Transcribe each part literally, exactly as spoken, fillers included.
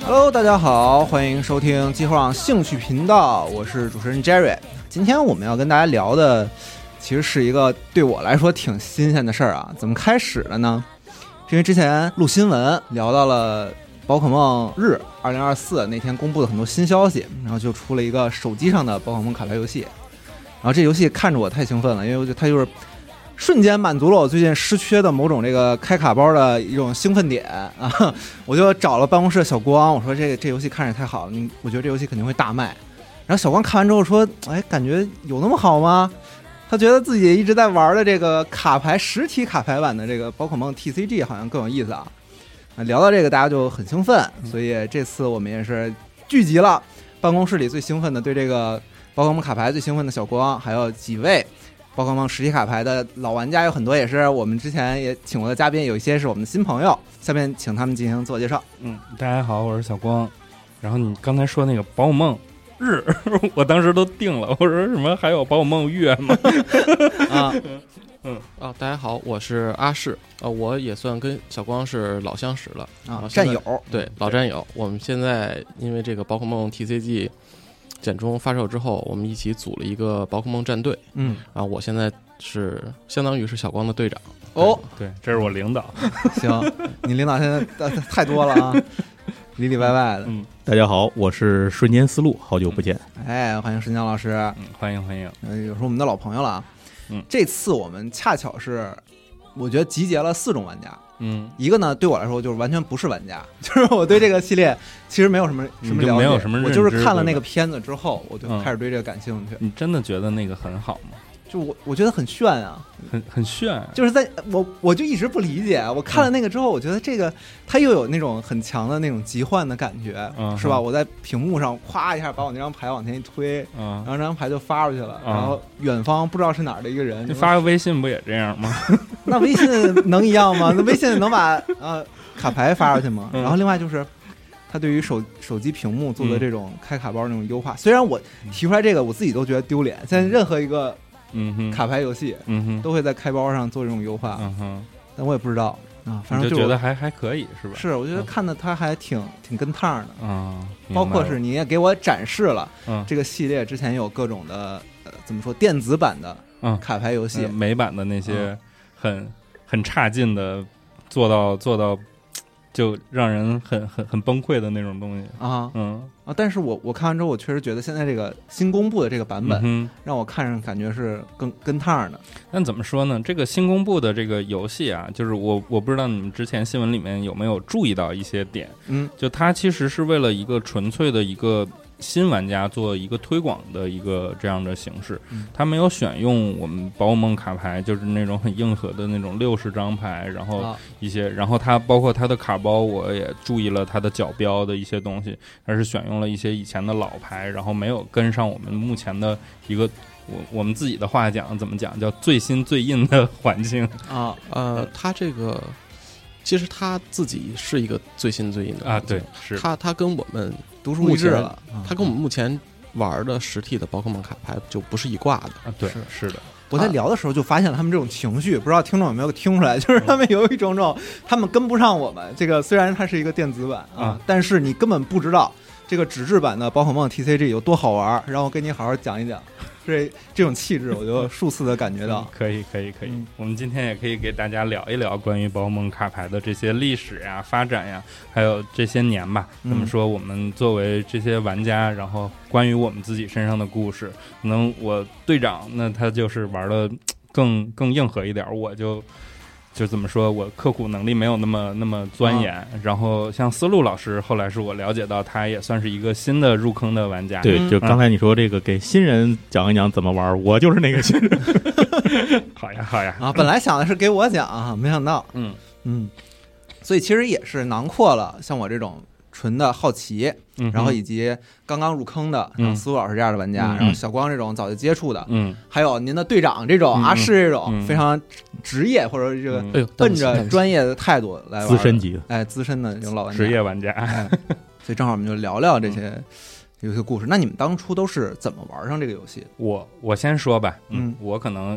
Hello， 大家好，欢迎收听机后上兴趣频道，我是主持人 Jerry。今天我们要跟大家聊的，其实是一个对我来说挺新鲜的事儿啊。怎么开始的呢？因为之前录新闻聊到了宝可梦日二零二四那天公布的很多新消息，然后就出了一个手机上的宝可梦卡牌游戏。然后这游戏看着我太兴奋了，因为我觉得它就是瞬间满足了我最近失缺的某种这个开卡包的一种兴奋点啊！我就找了办公室的小光，我说这个这游戏看着太好了，你我觉得这游戏肯定会大卖。然后小光看完之后说：“哎，感觉有那么好吗？”他觉得自己一直在玩的这个卡牌实体卡牌版的这个宝可梦 T C G 好像更有意思啊！聊到这个大家就很兴奋，所以这次我们也是聚集了办公室里最兴奋的对这个宝可梦卡牌最兴奋的小光，还有几位宝可梦实体卡牌的老玩家，有很多也是我们之前也请过的嘉宾，有一些是我们的新朋友。下面请他们进行自我介绍。 嗯，大家好，我是小光。然后你刚才说那个宝可梦日，我当时都定了，我说什么还有宝可梦月吗？ 啊， 嗯啊，大家好，我是阿世啊，我也算跟小光是老相识了啊，战友， 对，老战友。我们现在因为这个宝可梦 T C G 简中发售之后，我们一起组了一个宝可梦战队。 嗯， 啊，我现在是相当于是小光的队长。 哦， 对，这是我领导。 行，你领导现在太多了啊，里里外外的。 嗯，大家好，我是瞬间思路，好久不见。 哎，欢迎申江老师。 嗯，欢迎欢迎。 呃，也是我们的老朋友了啊。 嗯， 这次我们恰巧是，我觉得集结了四种玩家。 嗯， 一个呢，对我来说就是完全不是玩家，就是我对这个系列其实没有什么什么了解， 没有什么认知， 我就是看了那个片子之后，我就开始对这个感兴趣。 你真的觉得那个很好吗？ 就我我觉得很炫啊， 很很炫， 就是在我我就一直不理解，我看了那个之后，我觉得这个它又有那种很强的那种奇幻的感觉， 嗯、 是吧？我在屏幕上咵一下把我那张牌往前一推， 嗯、 然后那张牌就发出去了， 嗯、 然后远方不知道是哪儿的一个人， 你发个微信不也这样吗？ 那微信能一样吗？那微信能把呃卡牌发出去吗？ 嗯、 然后另外就是他对于手手机屏幕做的这种开卡包那种优化，嗯、虽然我提出来这个我自己都觉得丢脸，现在任何一个嗯哼卡牌游戏嗯哼都会在开包上做这种优化， 嗯哼， 但我也不知道啊，反正就觉得还还可以是吧？ 是，我觉得看的他还挺挺跟趟的啊， 包括是你也给我展示了嗯这个系列之前有各种的呃怎么说电子版的嗯卡牌游戏， 美版的那些很很差劲的做到做到。就让人很很很崩溃的那种东西啊， 嗯啊，但是我我看完之后，我确实觉得现在这个新公布的这个版本， 嗯、 让我看上感觉是跟跟趟的。 但怎么说呢？这个新公布的这个游戏啊，就是我我不知道你们之前新闻里面有没有注意到一些点， 嗯， 就它其实是为了一个纯粹的一个新玩家做一个推广的一个这样的形式，他没有选用我们宝可梦卡牌，就是那种很硬核的那种六十张牌，然后一些，然后它包括它的卡包，我也注意了它的角标的一些东西，它是选用了一些以前的老牌，然后没有跟上我们目前的一个我我们自己的话讲怎么讲叫最新最硬的环境啊， 呃，它这个。其实他自己是一个最新最硬的啊，对，是他他跟我们独树一帜了， 他跟我们目前玩的实体的宝可梦卡牌就不是一挂的啊，对， 是是的。 我在聊的时候就发现了他们这种情绪，不知道听众有没有听出来，就是他们有一种种他们跟不上我们。这个虽然它是一个电子版啊， 啊但是你根本不知道这个纸质版的宝可梦 T C G 有多好玩，让我跟你好好讲一讲。这这种气质，我就数次的感觉到。 可以，可以，可以、 嗯。 我们今天也可以给大家聊一聊关于宝可梦卡牌的这些历史呀、发展呀，还有这些年吧。怎么说？我们作为这些玩家，然后关于我们自己身上的故事，可能我队长那他就是玩的更更硬核一点，我就。就怎么说，我刻苦能力没有那么那么钻研、啊、然后像思路老师后来是我了解到他也算是一个新的入坑的玩家。 对，就刚才你说这个给新人讲一讲怎么玩，我就是那个新人。 好呀好呀啊，本来想的是给我讲啊，没想到嗯嗯，所以其实也是囊括了像我这种纯的好奇、嗯、然后以及刚刚入坑的像思路老师这样的玩家、嗯、然后小光这种早就接触的， 嗯， 还有您的队长这种、嗯、阿世这种、 嗯、 非常职业或者这个奔着专业的态度来玩， 资深级的， 哎，资深的这种老玩家， 职业玩家、 哎，所以正好我们就聊聊这些游戏故事。那你们当初都是怎么玩上这个游戏？ 我我先说吧， 嗯， 我可能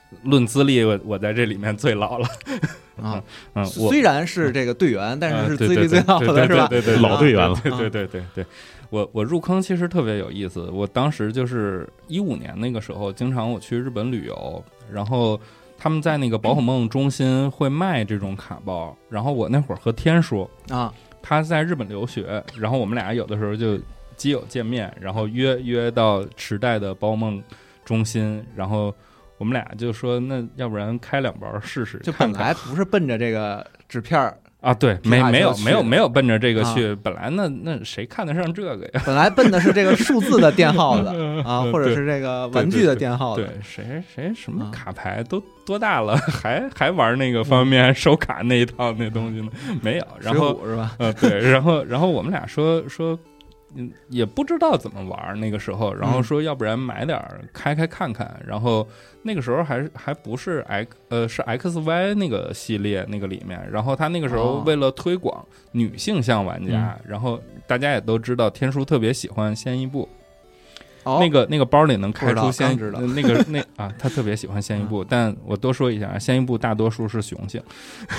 论资历我我在这里面最老了啊， 嗯，我虽然是这个队员，但是是对资历最老的是吧？ 对对对， 老队员了， 对对对对对。我我入坑其实特别有意思，我当时就是一五年那个时候，经常我去日本旅游，然后他们在那个宝可梦中心会卖这种卡包，然后我那会儿和天说啊， 他在日本留学，然后我们俩有的时候就基友见面，然后约约到池袋的宝可梦中心，然后我们俩就说那要不然开两包试试， 就本来不是奔着这个纸片儿。 啊，对，没没有没有没有奔着这个去， 啊、 本来那那谁看得上这个呀？ 本来奔的是这个数字的电耗子啊，或者是这个玩具的电耗子。 对，对谁谁什么卡牌都多大了，还还玩那个方面收卡那一套那东西呢？没有，然后是吧？ 呃，对，然后然后我们俩说说。嗯，也不知道怎么玩那个时候，然后说要不然买点开开看看，然后那个时候还还不是 X 呃是 X Y 那个系列那个里面，然后他那个时候为了推广女性向玩家， 哦、 然后大家也都知道天书特别喜欢仙一部。 哦、 那个那个包里能开出仙， 知道那个那啊，他特别喜欢仙一部，但我多说一下，仙一部大多数是雄性，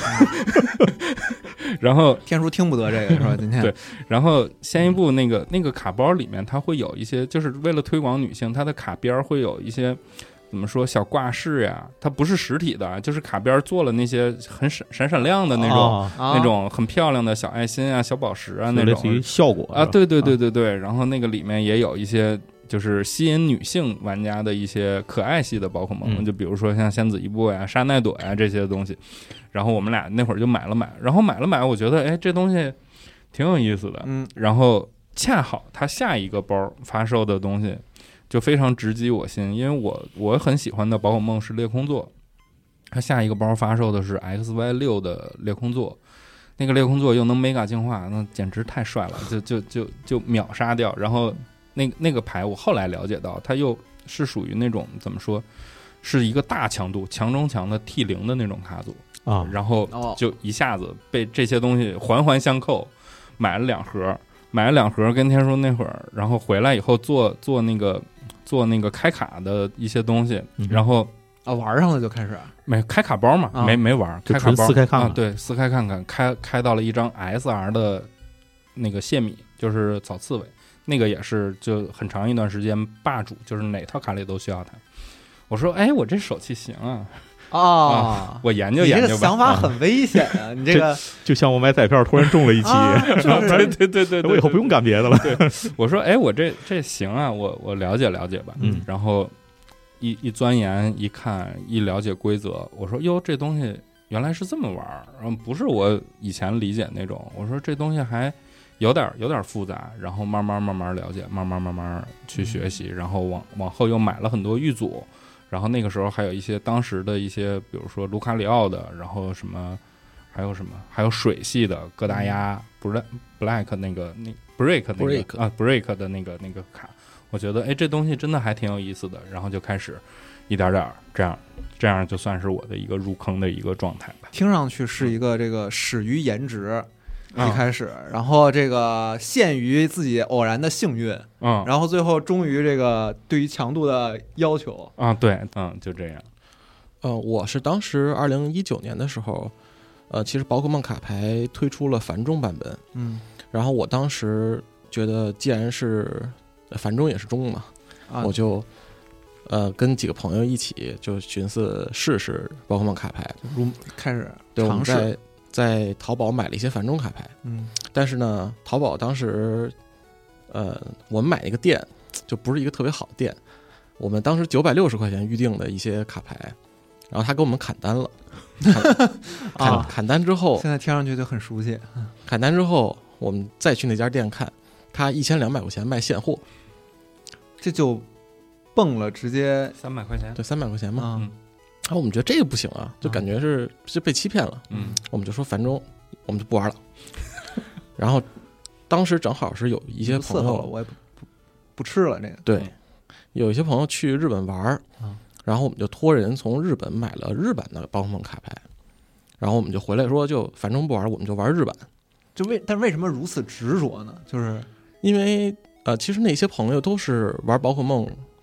然后天书听不得这个是吧？今天对，然后仙一部那个那个卡包里面，它会有一些，就是为了推广女性，它的卡边会有一些怎么说小挂饰呀，它不是实体的，就是卡边做了那些很闪闪闪亮的那种、 哦、 那种很漂亮的小爱心啊、小宝石啊那种， 类似于效果啊，对对对对对，然后那个里面也有一些。就是吸引女性玩家的一些可爱系的宝可梦、嗯，就比如说像仙子一步呀、沙奈朵呀这些东西，然后我们俩那会儿就买了买，然后买了买，我觉得哎这东西挺有意思的， 嗯， 然后恰好它下一个包发售的东西就非常直击我心，因为我我很喜欢的宝可梦是裂空座，它下一个包发售的是 X Y 六的裂空座。那个裂空座又能 mega 净化，那简直太帅了，就就就就秒杀掉，然后。那那个牌我后来了解到，它又是属于那种怎么说，是一个大强度、强中强的 T 零的那种卡组啊， 然后就一下子被这些东西环环相扣，买了两盒，买了两盒，跟天叔那会儿，然后回来以后做做那个做那个开卡的一些东西， 嗯、 然后啊玩上了就开始没开卡包嘛， 啊、 没没玩，开卡包撕开看看、 啊，对，撕开看看，开开到了一张 S R 的那个谢米，就是草刺猬。那个也是就很长一段时间霸主，就是哪套卡里都需要它。我说，哎，我这手气行啊！ 哦、 啊，我研究研究吧。 你这个想法很危险啊！你这个就像我买彩票突然中了一期， 啊、 对对对对对， 我以后不用干别的了。 对，我说，哎，我这这行啊，我我了解了解吧。 嗯， 然后一一钻研一看一了解规则，我说，哟，这东西原来是这么玩儿，然后不是我以前理解那种。我说这东西还。有点有点复杂，然后慢慢慢慢了解，慢慢慢慢去学习，然后往往后又买了很多预组，然后那个时候还有一些当时的一些，比如说卢卡里奥的，然后什么还有什么还有水系的戈达鸭 black black 那个那 break 那个 break 啊 break 的那个那个卡，我觉得哎这东西真的还挺有意思的，然后就开始一点点这样这样就算是我的一个入坑的一个状态吧。 听上去是一个这个始于颜值。一开始，然后这个限于自己偶然的幸运， 嗯， 然后最后终于这个对于强度的要求啊，对，嗯，就这样。 呃，我是当时二零一九年的时候，呃，其实宝可梦卡牌推出了繁中版本， 嗯， 然后我当时觉得，既然是繁中也是中嘛，啊、我就呃跟几个朋友一起就寻思试试宝可梦卡牌， 入开始对尝试。 在淘宝买了一些繁中卡牌， 嗯，但是呢，淘宝当时，呃，我们买一个店就不是一个特别好的店，我们当时九百六十块钱预定的一些卡牌，然后他给我们砍单了，砍砍、啊、砍单之后， 现在听上去就很熟悉。 砍单之后，我们再去那家店看，他一千两百块钱卖现货， 这就蹦了，直接三百块钱， 对，三百块钱嘛。 嗯然后我们觉得这个不行啊，就感觉是是被欺骗了。 嗯， 我们就说繁中，我们就不玩了。然后当时正好是有一些朋友， 我也不不不吃了这个。 对，有一些朋友去日本玩， 嗯、 然后我们就托人从日本买了日版的宝可梦卡牌，然后我们就回来说，就繁中不玩，我们就玩日版。 就为但为什么如此执着呢？就是因为呃，其实那些朋友都是玩宝可梦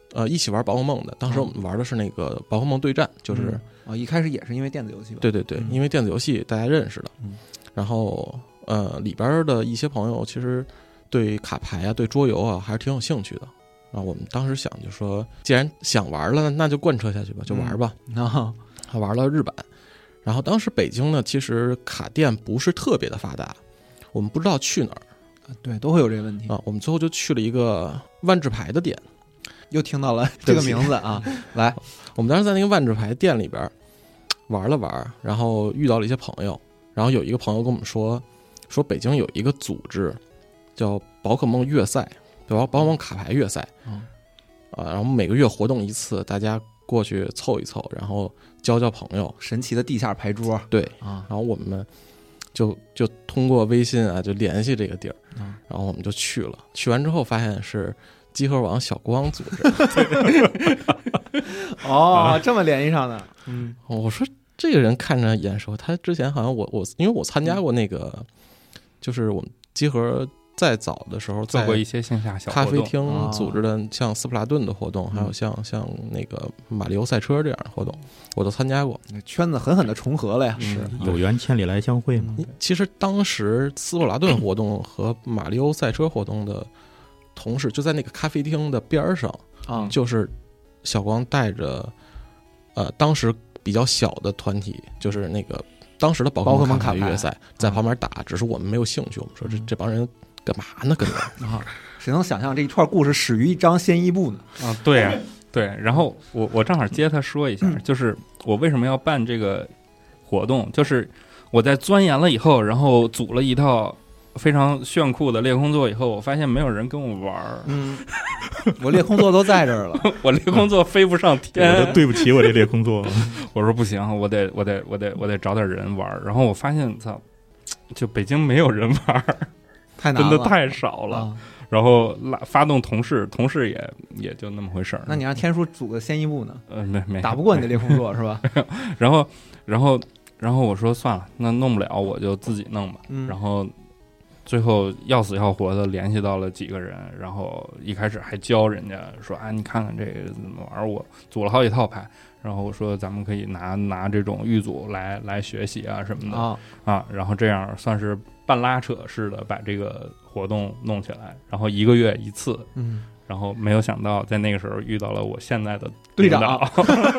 呃一起玩宝可梦的，当时我们玩的是那个宝可梦对战，就是嗯哦，一开始也是因为电子游戏吧？ 对对对， 嗯因为电子游戏大家认识的， 嗯然后呃里边的一些朋友其实对卡牌啊、对桌游啊还是挺有兴趣的。然后我们当时想就说，既然想玩了，那就贯彻下去吧，就玩吧。 然后还玩了日版，然后当时北京呢，其实卡店不是特别的发达，我们不知道去哪儿对，都会有这个问题。 啊。我们最后就去了一个万智牌的店， 又听到了这个名字啊，来， 我们当时在那个万智牌店里边玩了玩，然后遇到了一些朋友，然后有一个朋友跟我们说，说北京有一个组织叫宝可梦月赛，对吧？宝可梦卡牌月赛， 嗯啊，然后每个月活动一次，大家过去凑一凑，然后交交朋友， 神奇的地下牌桌对， 啊， 然后我们就就通过微信啊，就联系这个地儿， 嗯然后我们就去了。去完之后发现是集合网小光组织， 哦，这么联系上的，嗯我说这个人看着眼熟，他之前好像我我因为我参加过那个，就是我们集合再早的时候在做过一些线下小活动， 咖啡厅啊组织的像斯普拉顿的活动，还有像像那个马里奥赛车这样的活动，我都参加过。 圈子狠狠的重合了呀。 是有缘千里来相会嘛。 嗯其实当时斯普拉顿活动和马里奥赛车活动的同事就在那个咖啡厅的边儿上， 啊， 就是小光带着呃当时比较小的团体，就是那个当时的宝可梦卡牌月赛在旁边打，只是我们没有兴趣。我们说这这帮人干嘛呢？跟着啊，谁能想象这一串故事始于一张先一部呢？ 啊，对呀、对。然后我我正好接他说一下， 嗯就是我为什么要办这个活动，就是我在钻研了以后，然后组了一套非常炫酷的裂空座以后，我发现没有人跟我玩儿， 嗯，我裂空座都在这儿了， 我裂空座飞不上我天都，对不起我这列工作， 我说不行，我得我得我得我得找点人玩儿。然后我发现，操，就北京没有人玩儿， 太难了， 真的太少了。 啊。 然后拉发动同事，同事也也就那么回事儿。 那你让天叔组个先一部呢？ 呃没没打不过你的裂空座是吧？ 然后然后然后我说算了，那弄不了我就自己弄吧。 嗯然后最后要死要活的联系到了几个人，然后一开始还教人家说啊，你看看这个怎么玩，我组了好几套牌。然后我说咱们可以拿拿这种预组来来学习啊什么的啊， 啊，然后这样算是半拉扯似的把这个活动弄起来，然后一个月一次。 嗯， 然后没有想到在那个时候遇到了我现在的队长领导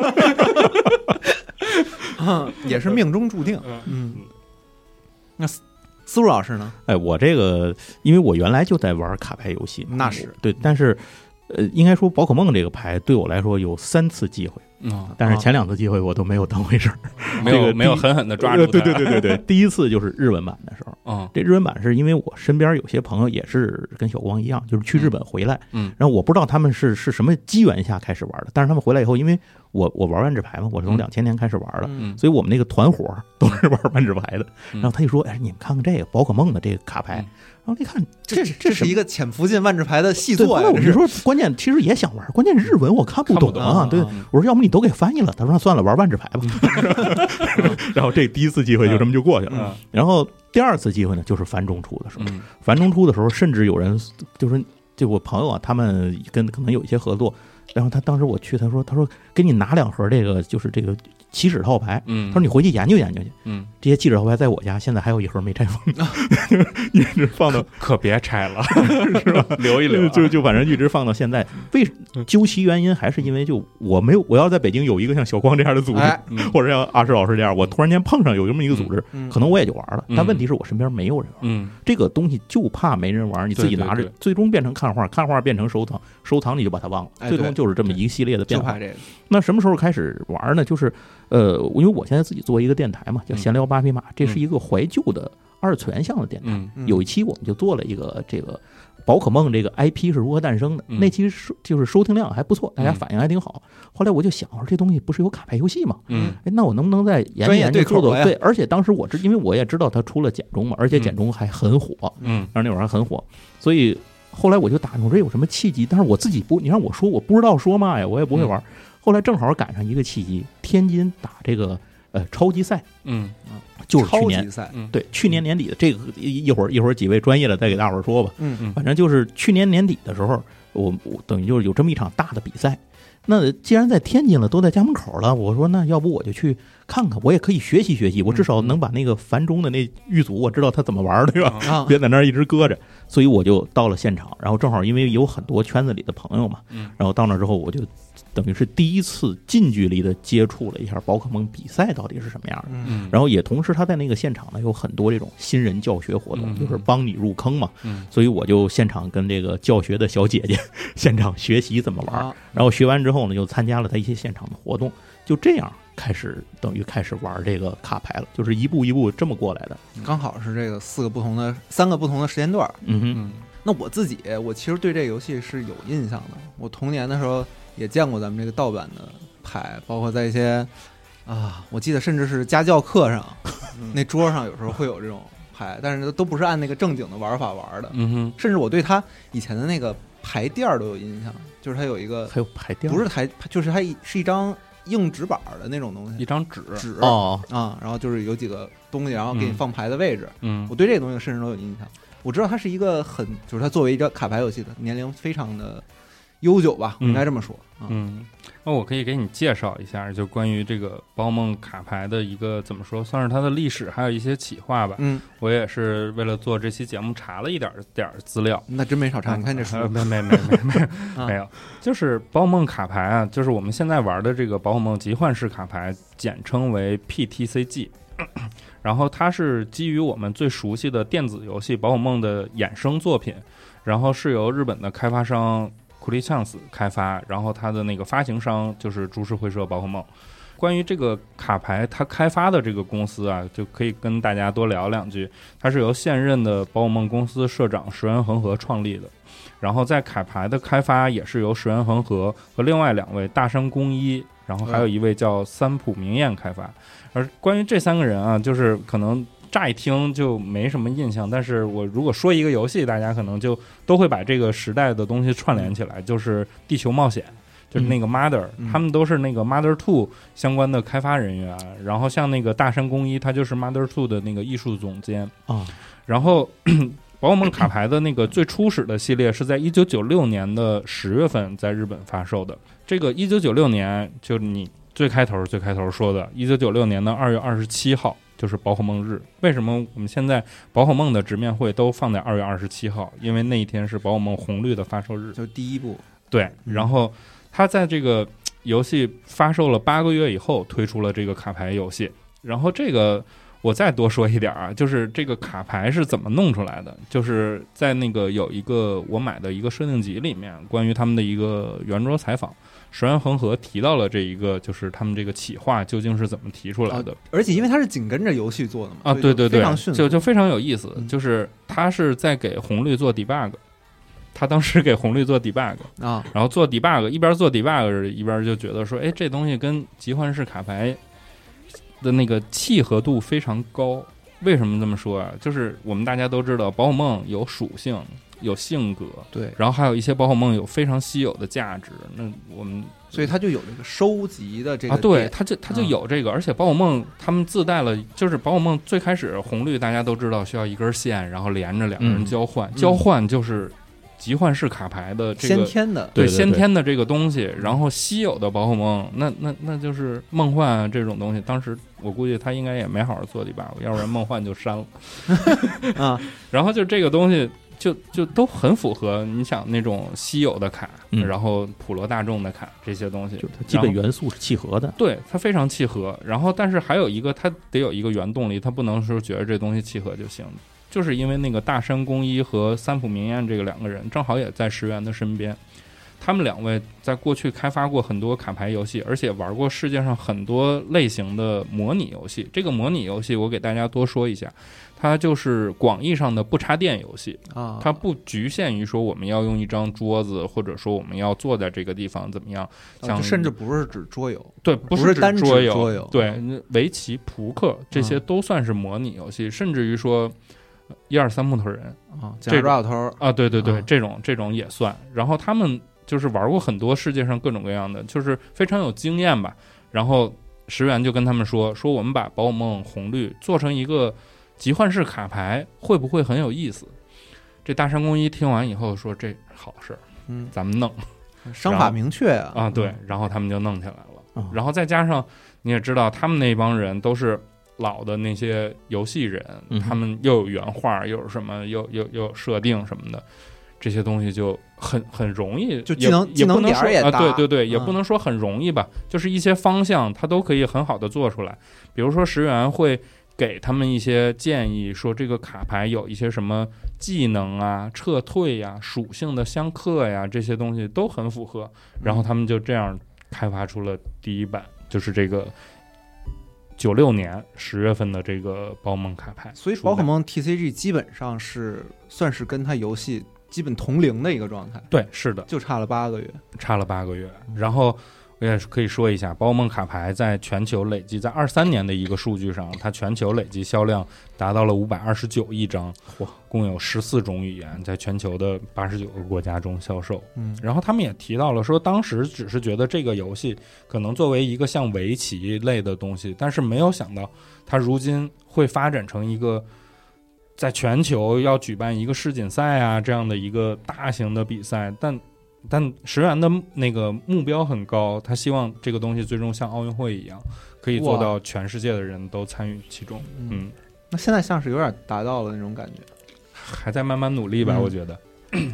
嗯也是命中注定。嗯，那思思路老师呢？ 哎，我这个因为我原来就在玩卡牌游戏嘛， 那是对，但是呃，应该说宝可梦这个牌对我来说有三次机会， 嗯， 但是前两次机会我都没有当回事儿。 没有、 这个没有狠狠的抓住他。 对对对对对，第一次就是日文版的时候， 嗯这日文版是因为我身边有些朋友也是跟小光一样，就是去日本回来， 嗯然后我不知道他们是是什么机缘下开始玩的，但是他们回来以后，因为我我玩万智牌嘛，我是从嗯两千年开始玩的， 嗯所以我们那个团伙都是玩万智牌的。 嗯然后他就说：“哎，你们看看这个宝可梦的这个卡牌。 嗯” 然后一看， 这这这是一个潜伏进万智牌的细对， 作呀！这后来我就是说，关键其实也想玩，关键日文我看不懂看啊。对， 嗯我说要不你都给翻译了。他说那算了，玩万智牌吧。然后这第一次机会就这么就过去了。 嗯然后第二次机会呢，就是繁中出的时候。 嗯繁中出的时候，甚至有人就是就我朋友啊，他们跟可能有一些合作。然后他当时我去，他说他说给你拿两盒这个就是这个起始套牌。 嗯， 他说你回去研究研究去。 嗯， 这些起始套牌在我家现在还有一盒没拆封，一直放到可别拆了，是吧？留一留啊， 就就反正一直放到现在。为究其原因，还是因为就我没有，我要在北京有一个像小光这样的组织， 哎嗯或者像阿石老师这样，我突然间碰上有这么一个组织， 嗯可能我也就玩了。 嗯但问题是我身边没有人玩， 嗯这个东西就怕没人玩，你自己拿着对对对， 最终变成看画，看画变成收藏，收藏你就把它忘了， 哎最终就是这么一个系列的变化就怕。这个。 那什么时候开始玩呢？就是呃，因为我现在自己做一个电台嘛，叫嗯闲聊八匹马，这是一个怀旧的二次元向的电台。 嗯嗯有一期我们就做了一个这个宝可梦这个 I P 是如何诞生的， 嗯那期收就是收听量还不错，大家嗯反应还挺好。后来我就想，我说这东西不是有卡牌游戏吗？ 嗯哎，那我能不能再研究专业研究对口呀做做？对，而且当时我知，因为我也知道它出了简中嘛，而且简中还很火， 嗯当时那会儿还很火，所以后来我就打听我这有什么契机，但是我自己不，你让我说我不知道说嘛呀，我也不会玩。后来正好赶上一个契机，天津打这个呃超级赛， 嗯就是去年超级赛， 嗯， 对去年年底的这个一一会儿一会儿几位专业的再给大伙儿说吧。 嗯嗯反正就是去年年底的时候， 我我等于就是有这么一场大的比赛。那既然在天津了，都在家门口了，我说那要不我就去看看，我也可以学习学习，我至少能把那个繁中的那狱卒我知道他怎么玩，对吧？ 啊， 别在那儿一直搁着。所以我就到了现场，然后正好因为有很多圈子里的朋友嘛，然后到那之后我就等于是第一次近距离的接触了一下宝可梦比赛到底是什么样的。 嗯， 然后也同时他在那个现场呢有很多这种新人教学活动， 嗯就是帮你入坑嘛。 嗯， 所以我就现场跟这个教学的小姐姐现场学习怎么玩， 啊然后学完之后呢，又参加了他一些现场的活动，就这样开始等于开始玩这个卡牌了，就是一步一步这么过来的。 刚好是这个四个不同的三个不同的时间段。 嗯哼， 嗯那我自己，我其实对这个游戏是有印象的。我童年的时候也见过咱们这个盗版的牌，包括在一些啊，我记得甚至是家教课上，那桌上有时候会有这种牌，但是都不是按那个正经的玩法玩的。 嗯哼， 甚至我对它以前的那个牌垫儿都有印象，就是它有一个还有牌垫， 不是台，就是它一是一张硬纸板的那种东西， 一张纸， 纸哦， 啊，然后就是有几个东西，然后给你放牌的位置。 嗯我对这个东西甚至都有印象。我知道它是一个很，就是它作为一个卡牌游戏的年龄非常的悠久吧， 嗯应该这么说。啊、 嗯，那我可以给你介绍一下，就关于这个宝可梦卡牌的一个怎么说，算是它的历史，还有一些企划吧。 嗯， 我也是为了做这期节目查了一点点资料。 那真没少查。你看这书， 呃没没没没没啊没有，就是宝可梦卡牌啊，就是我们现在玩的这个宝可梦集幻式卡牌，简称为 P T C G。然后它是基于我们最熟悉的电子游戏宝可梦的衍生作品，然后是由日本的开发商库利呛斯开发，然后它的那个发行商就是株式会社宝可梦。关于这个卡牌它开发的这个公司啊，就可以跟大家多聊两句。它是由现任的宝可梦公司社长石原恒河创立的，然后在卡牌的开发也是由石原恒河和另外两位大山公一，然后还有一位叫三浦明彦开发。而关于这三个人啊，就是可能乍一听就没什么印象，但是我如果说一个游戏，大家可能就都会把这个时代的东西串联起来，就是地球冒险，就是那个 Mother，、嗯、他们都是那个 Mother 二 相关的开发人员。然后像那个大山公一，他就是 Mother 二的那个艺术总监啊。 然后宝可梦卡牌的那个最初始的系列是在一九九六年的十月份在日本发售的。这个一九九六年就你最开头最开头说的一九九六年的二月二十七号就是宝可梦日。为什么我们现在宝可梦的直面会都放在二月二十七号？因为那一天是宝可梦红绿的发售日， 就第一部。 对，然后它在这个游戏发售了八个月以后推出了这个卡牌游戏。然后这个我再多说一点啊，就是这个卡牌是怎么弄出来的，就是在那个有一个我买的一个设定集里面，关于他们的一个圆桌采访，石原恒河提到了这一个，就是他们这个企划究竟是怎么提出来的。 啊、而且因为它是紧跟着游戏做的嘛， 啊，对对对，就就非常有意思。 嗯、 就是他是在给红绿做 debug， 他当时给红绿做 debug 啊， 然后做 debug， 一边做 debug 一边就觉得说，哎，这东西跟集幻式卡牌的那个契合度非常高。为什么这么说啊？就是我们大家都知道，宝可梦有属性，有性格， 对， 然后还有一些宝可梦有非常稀有的价值。那我们所以它就有这个收集的这个啊，对，它就它就有这个，嗯、而且宝可梦他们自带了，就是宝可梦最开始红绿大家都知道需要一根线，然后连着两个人交换，嗯、交换就是集幻式卡牌的这个先天的， 对， 对对对先天的这个东西。然后稀有的宝可梦，那那那就是梦幻、啊、这种东西。当时我估计他应该也没好好做的吧，要不然梦幻就删了啊。 然后就这个东西。就就都很符合你想那种稀有的卡， 嗯、 然后普罗大众的卡这些东西， 就它基本元素是契合的， 对，它非常契合。然后，但是还有一个，它得有一个原动力，它不能说觉得这东西契合就行。就是因为那个大山公一和三浦明彦这个两个人，正好也在石原的身边。他们两位在过去开发过很多卡牌游戏，而且玩过世界上很多类型的模拟游戏。这个模拟游戏我给大家多说一下，它就是广义上的不插电游戏啊， 它不局限于说我们要用一张桌子，或者说我们要坐在这个地方怎么样，像、 啊、甚至不是指桌游， 对， 不是指单桌游， 桌游对，围棋、扑克这些都算是模拟游戏，嗯、甚至于说一二三木头人啊，这抓小头啊，对对对， 啊、 这种这种也算。然后他们就是玩过很多世界上各种各样的，就是非常有经验吧。然后石原就跟他们说说我们把宝可梦红绿做成一个集幻式卡牌，会不会很有意思？这大山公一听完以后说这好事， 嗯， 咱们弄商法明确啊啊，对，然后他们就弄起来了。 嗯然后再加上你也知道，他们那帮人都是老的那些游戏人， 嗯、 他们又有原画，又有什么，又又又有设定什么的，这些东西就很很容易， 就技能也技能点也大、 啊，对对对，也嗯、 不能说很容易吧，就是一些方向它都可以很好的做出来。比如说石原会给他们一些建议，说这个卡牌有一些什么技能啊、撤退呀、属性的相克呀，这些东西都很符合，然后他们就这样开发出了第一版，就是这个九六年十月份的这个宝可梦卡牌。 所以宝可梦 T C G 基本上是算是跟它游戏基本同龄的一个状态。 对，是的， 就差了八个月， 差了八个月。然后我也可以说一下，宝可梦卡牌在全球累计在二三年的一个数据上，它全球累计销量达到了五百二十九亿张，共有十四种语言，在全球的八十九个国家中销售。 嗯， 然后他们也提到了说，当时只是觉得这个游戏可能作为一个像围棋类的东西，但是没有想到它如今会发展成一个在全球要举办一个世锦赛啊这样的一个大型的比赛，但。但石原的那个目标很高，他希望这个东西最终像奥运会一样，可以做到全世界的人都参与其中。嗯，嗯那现在像是有点达到了那种感觉， 还在慢慢努力吧，嗯、我觉得。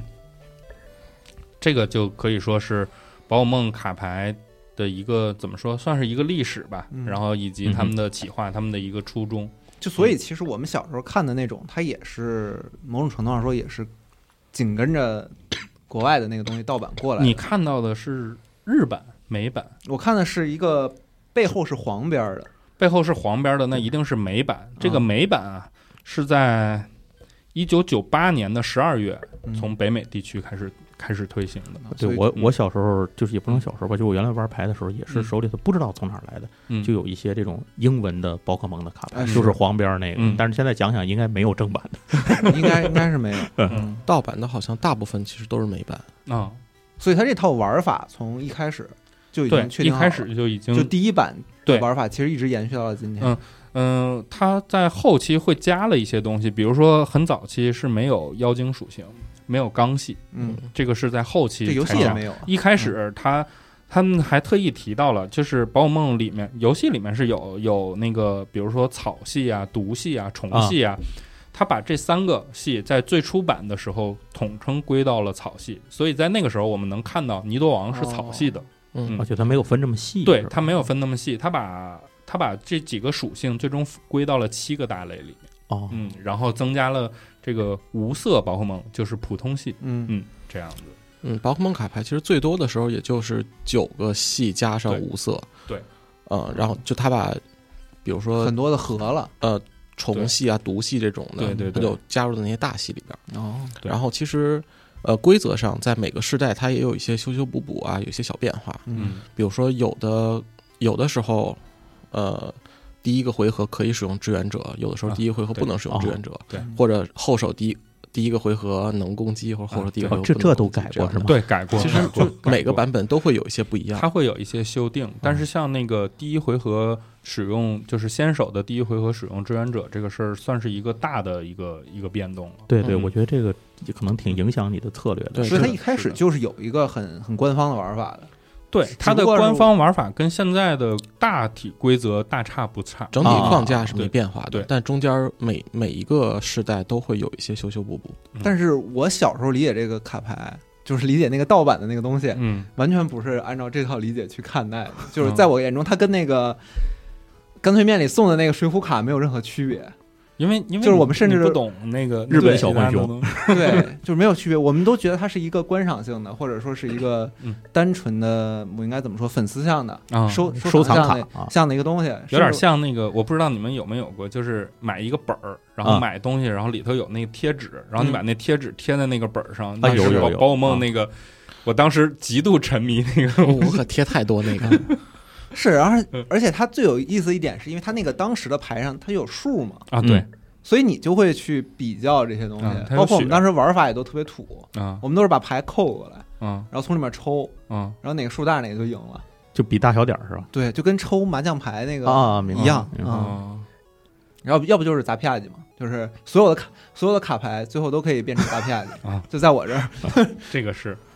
这个就可以说是宝可梦卡牌的一个怎么说，算是一个历史吧。嗯、然后以及他们的企划，嗯、他们的一个初衷。 就所以，其实我们小时候看的那种，它也是某种程度上说也是紧跟着。国外的那个东西盗版过来， 你看到的是日版美版， 我看的是一个背后是黄边的， 背后是黄边的，那一定是美版。这个美版啊，是在一九九八年的十二月从北美地区开始、嗯、开始推行的。 对我，我小时候就是也不能小时候吧，就我原来玩牌的时候，也是手里头不知道从哪儿来的，嗯、就有一些这种英文的宝可梦的卡牌，嗯、就是黄边那个。嗯、但是现在想想，应该没有正版的，应该应该是没有。 嗯，盗版的好像大部分其实都是美版啊、嗯， 所以它这套玩法从一开始就已经确定好了， 一开始就已经就第一版的玩法其实一直延续到了今天。 嗯嗯，它在后期会加了一些东西，比如说很早期是没有妖精属性。没有刚系， 嗯， 这个是在后期， 这游戏也没有。 一开始他、嗯、他们还特意提到了，就是宝可梦里面游戏里面是有有那个，比如说草系啊、毒系啊、虫系啊，他、啊、把这三个系在最初版的时候统称归到了草系，所以在那个时候我们能看到尼多王是草系的， 哦、 嗯， 而且他没有分这么细， 对他没有分那么细，他把他把这几个属性最终归到了七个大类里面。 哦， 嗯，然后增加了这个无色宝可梦，就是普通系， 嗯嗯，这样子。 嗯，宝可梦卡牌其实最多的时候也就是九个系加上无色， 对， 嗯，然后就他把，比如说很多的合了， 呃，虫系啊、毒系这种的， 对对对， 他就加入到那些大系里边。 哦， 然后其实呃，规则上在每个世代它也有一些修修补补啊，有一些小变化， 嗯， 比如说有的有的时候，呃。第一个回合可以使用志愿者，有的时候第一个回合不能使用志愿者， 啊哦、对， 或者后手第一第一个回合能攻击，或者后手第一个回合不能攻击、 啊、这这都改过是吗？ 对，改过。 其实就每个版本都会有一些不一样， 它会有一些修订。但是像那个第一回合使用，就是先手的第一回合使用志愿者这个事儿，算是一个大的一个一个变动了。 对对， 嗯、 我觉得这个可能挺影响你的策略的。 所以它一开始就是有一个很很官方的玩法的。 对，它的官方玩法跟现在的大体规则大差不差， 整体框架是没变化的， 啊、对， 但中间每每一个世代都会有一些修修补补。 嗯、但是我小时候理解这个卡牌，就是理解那个盗版的那个东西， 嗯， 完全不是按照这套理解去看待的，就是在我眼中，它跟那个干脆面里送的那个水浒卡没有任何区别。 因为因为就是我们甚至不懂那个日本小浣熊， 对，就是没有区别。我们都觉得它是一个观赏性的，或者说是一个单纯的，我应该怎么说，粉丝向的， 啊、 收收藏卡像的一个东西， 有点像那个，我不知道你们有没有过，就是买一个本儿，然后买东西， 啊、 然后里头有那个贴纸，然后你把那贴纸贴在那个本儿上， 啊、 那是有有宝可梦那个，啊、我当时极度沉迷那个， 我可贴太多那个。 是，然后而且它最有意思一点是因为它那个当时的牌上它有数嘛， 啊对。 嗯，所以你就会去比较这些东西， 嗯、 包括我们当时玩法也都特别土啊， 我们都是把牌扣过来， 嗯， 然后从里面抽， 嗯， 然后哪个数大哪个就赢了， 就比大小点是吧？ 对，就跟抽麻将牌那个啊一样啊、 嗯。然后要不就是砸啪叽嘛，就是所有的卡所有的卡牌最后都可以变成砸啪叽啊， 就在我这儿， 这个是。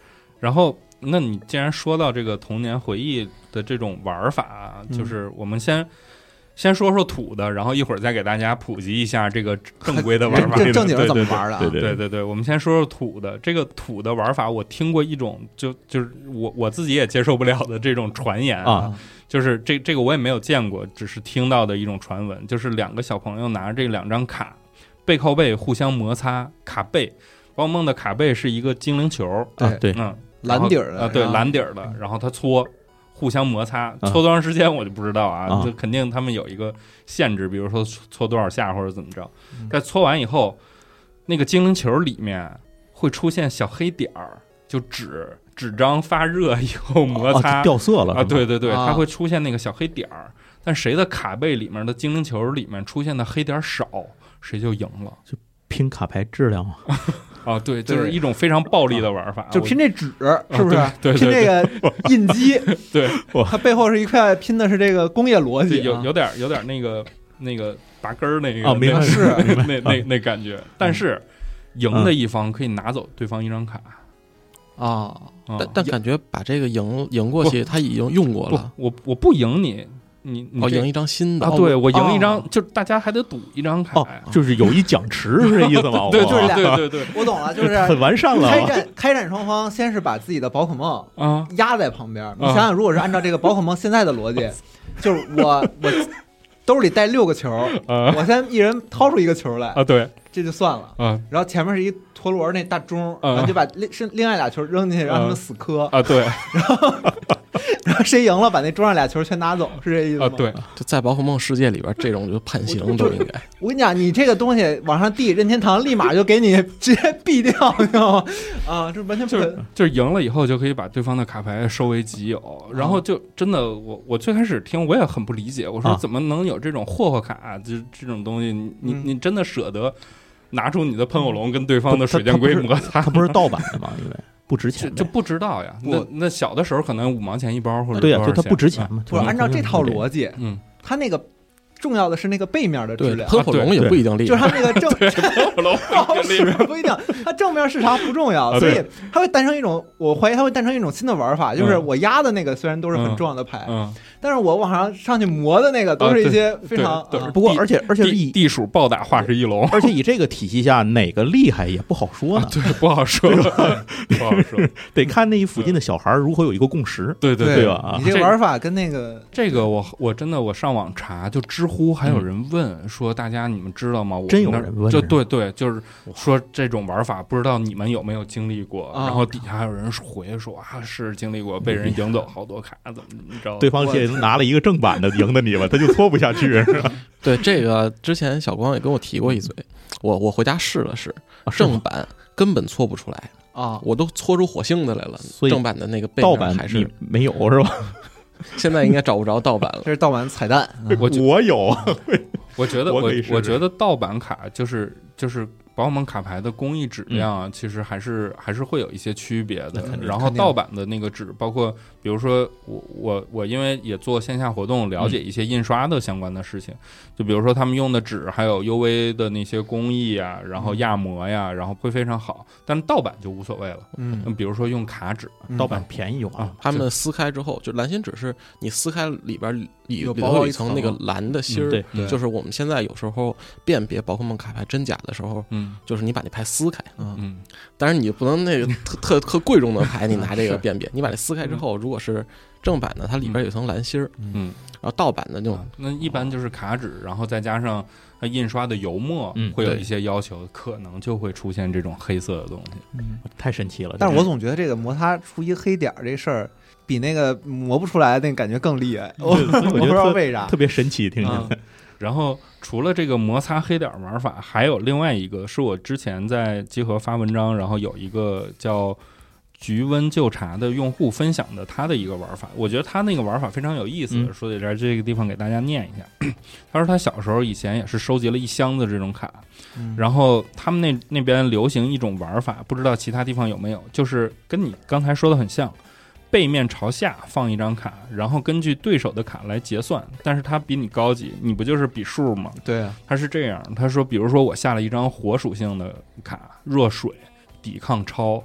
然后，那你既然说到这个童年回忆的这种玩法， 嗯、 就是我们先先说说土的，然后一会儿再给大家普及一下这个正规的玩法。 这正经是怎么玩的、啊？ 对对对, 对对对，我们先说说土的。这个土的玩法，我听过一种，就就是我我自己也接受不了的这种传言啊， 就是这这个我也没有见过，只是听到的一种传闻，就是两个小朋友拿着这两张卡，背靠背互相摩擦卡背。包梦的卡背是一个精灵球， 对、 啊、对， 嗯， 蓝底儿的啊，对，蓝底儿的，然后他搓。互相摩擦，搓多长时间我就不知道啊， 啊就肯定他们有一个限制，比如说搓多少下或者怎么着。在搓完以后，那个精灵球里面会出现小黑点儿，就纸纸张发热以后摩擦、 啊、掉色了啊，对对对， 啊、 它会出现那个小黑点儿。但谁的卡背里面的精灵球里面出现的黑点少，谁就赢了。 就拼卡牌质量嘛。 啊，对，就是一种非常暴力的玩法， 就拼这纸，是不是？ 啊、对, 对, 对, 拼这个印机， 对， 它背后是一块拼的是这个工业逻辑、啊， 有有点有点那个那个拔根儿那个啊，明白是那那那那感觉。但是赢的一方可以拿走对方一张卡啊， 嗯、 但但感觉把这个赢赢过去，他已经用过了。 我我不赢你。你你哦，赢一张新的啊！对，我赢一张， 哦、 就大家还得赌一张卡、 哦，就是有一奖池是这意思吗？ 对，就是对对对， 我懂了，就是很完善了。 开战开战双方先是把自己的宝可梦啊压在旁边，你想想，如果是按照这个宝可梦现在的逻辑，就是我我兜里带六个球，我先一人掏出一个球来啊，对， 这就算了啊。 然后前面是一陀螺那大钟，然后就把另是另外俩球扔进去，让他们死磕啊，对， 然后。然后谁赢了，把那桌上俩球全拿走，是这意思吗？ 啊，对， 就在宝可梦世界里边，这种就判刑都应该。 我跟你讲，你这个东西往上递，任天堂立马就给你直接毙掉，你知道吗？啊，这完全不就是就是赢了以后就可以把对方的卡牌收为己有，然后就真的我我最开始听我也很不理解，我说怎么能有这种霍霍卡、啊、就这种东西？你你你真的舍得拿出你的喷火龙跟对方的水箭龟摩擦？ 它不是盗版的吗？因为。不值钱就不知道呀，那那小的时候可能五毛钱一包或者对呀、啊，就它不值钱嘛。 不是按照这套逻辑， 嗯， 它那个重要的是那个背面的质量， 喷火龙也不一定厉害， 就是它那个正喷火龙不好使，不一定，它正面视察不重要，所以它会诞生一种，我怀疑它会诞生一种新的玩法，就是我压的那个虽然都是很重要的牌， 嗯， 但是我往上上去磨的那个都是一些非常， 不过而且而且以地鼠暴打化石翼龙， 而且以这个体系下哪个厉害也不好说呢， 对，不好说，不好说， 得看那一附近的小孩如何有一个共识， 对对对吧？ 你这玩法跟那个这个我我真的我上网查，就知乎还有人问说，大家你们知道吗？我真有人问， 就对对，就是说这种玩法，不知道你们有没有经历过？然后底下还有人回说啊，是经历过，被人赢走好多卡，怎么怎么着？ 对方现在拿了一个正版的赢的你了，他就搓不下去。 对，这个之前小光也跟我提过一嘴，我我回家试了试，正版根本搓不出来啊， 我都搓出火星子来了。 所以正版的那个背盗版还是没有是吧？ 现在应该找不着盗版了。 这是盗版彩蛋， 我我有。 我觉得我我我觉得盗版卡就是就是宝可梦卡牌的工艺质量啊，嗯、其实还是还是会有一些区别的。然后盗版的那个纸，包括比如说我我我因为也做线下活动，了解一些印刷的相关的事情，嗯、就比如说他们用的纸还有 U V 的那些工艺啊，然后压模呀，然后会非常好。但是盗版就无所谓了。 嗯， 比如说用卡纸， 嗯、 盗版便宜就好。 他们撕开之后，就蓝心纸是你撕开里边里里头有一层那个蓝的芯儿， 嗯、 对， 就是我们现在有时候辨别宝可梦卡牌真假的时候， 嗯， 就是你把那牌撕开， 嗯， 但是你不能那个特特特贵重的牌，你拿这个辨别，你把它撕开之后，如果是正版的，它里边有一层蓝芯儿， 嗯， 然后盗版的那种， 啊，那一般就是卡纸，然后再加上它印刷的油墨， 嗯， 会有一些要求，可能就会出现这种黑色的东西， 嗯， 太神奇了。 但是我总觉得这个摩擦出一黑点这事儿，比那个磨不出来那感觉更厉害，我我不知道为啥， 特别神奇，听起来。 嗯然后除了这个摩擦黑点玩法，还有另外一个是我之前在集合发文章，然后有一个叫局温就茶的用户分享的他的一个玩法，我觉得他那个玩法非常有意思， 嗯、 说在这儿这个地方给大家念一下。他说他小时候以前也是收集了一箱子这种卡， 嗯、 然后他们那那边流行一种玩法，不知道其他地方有没有，就是跟你刚才说的很像。背面朝下放一张卡，然后根据对手的卡来结算，但是它比你高级，你不就是比数吗？ 对啊， 他是这样，他说，比如说我下了一张火属性的卡，热水、抵抗超，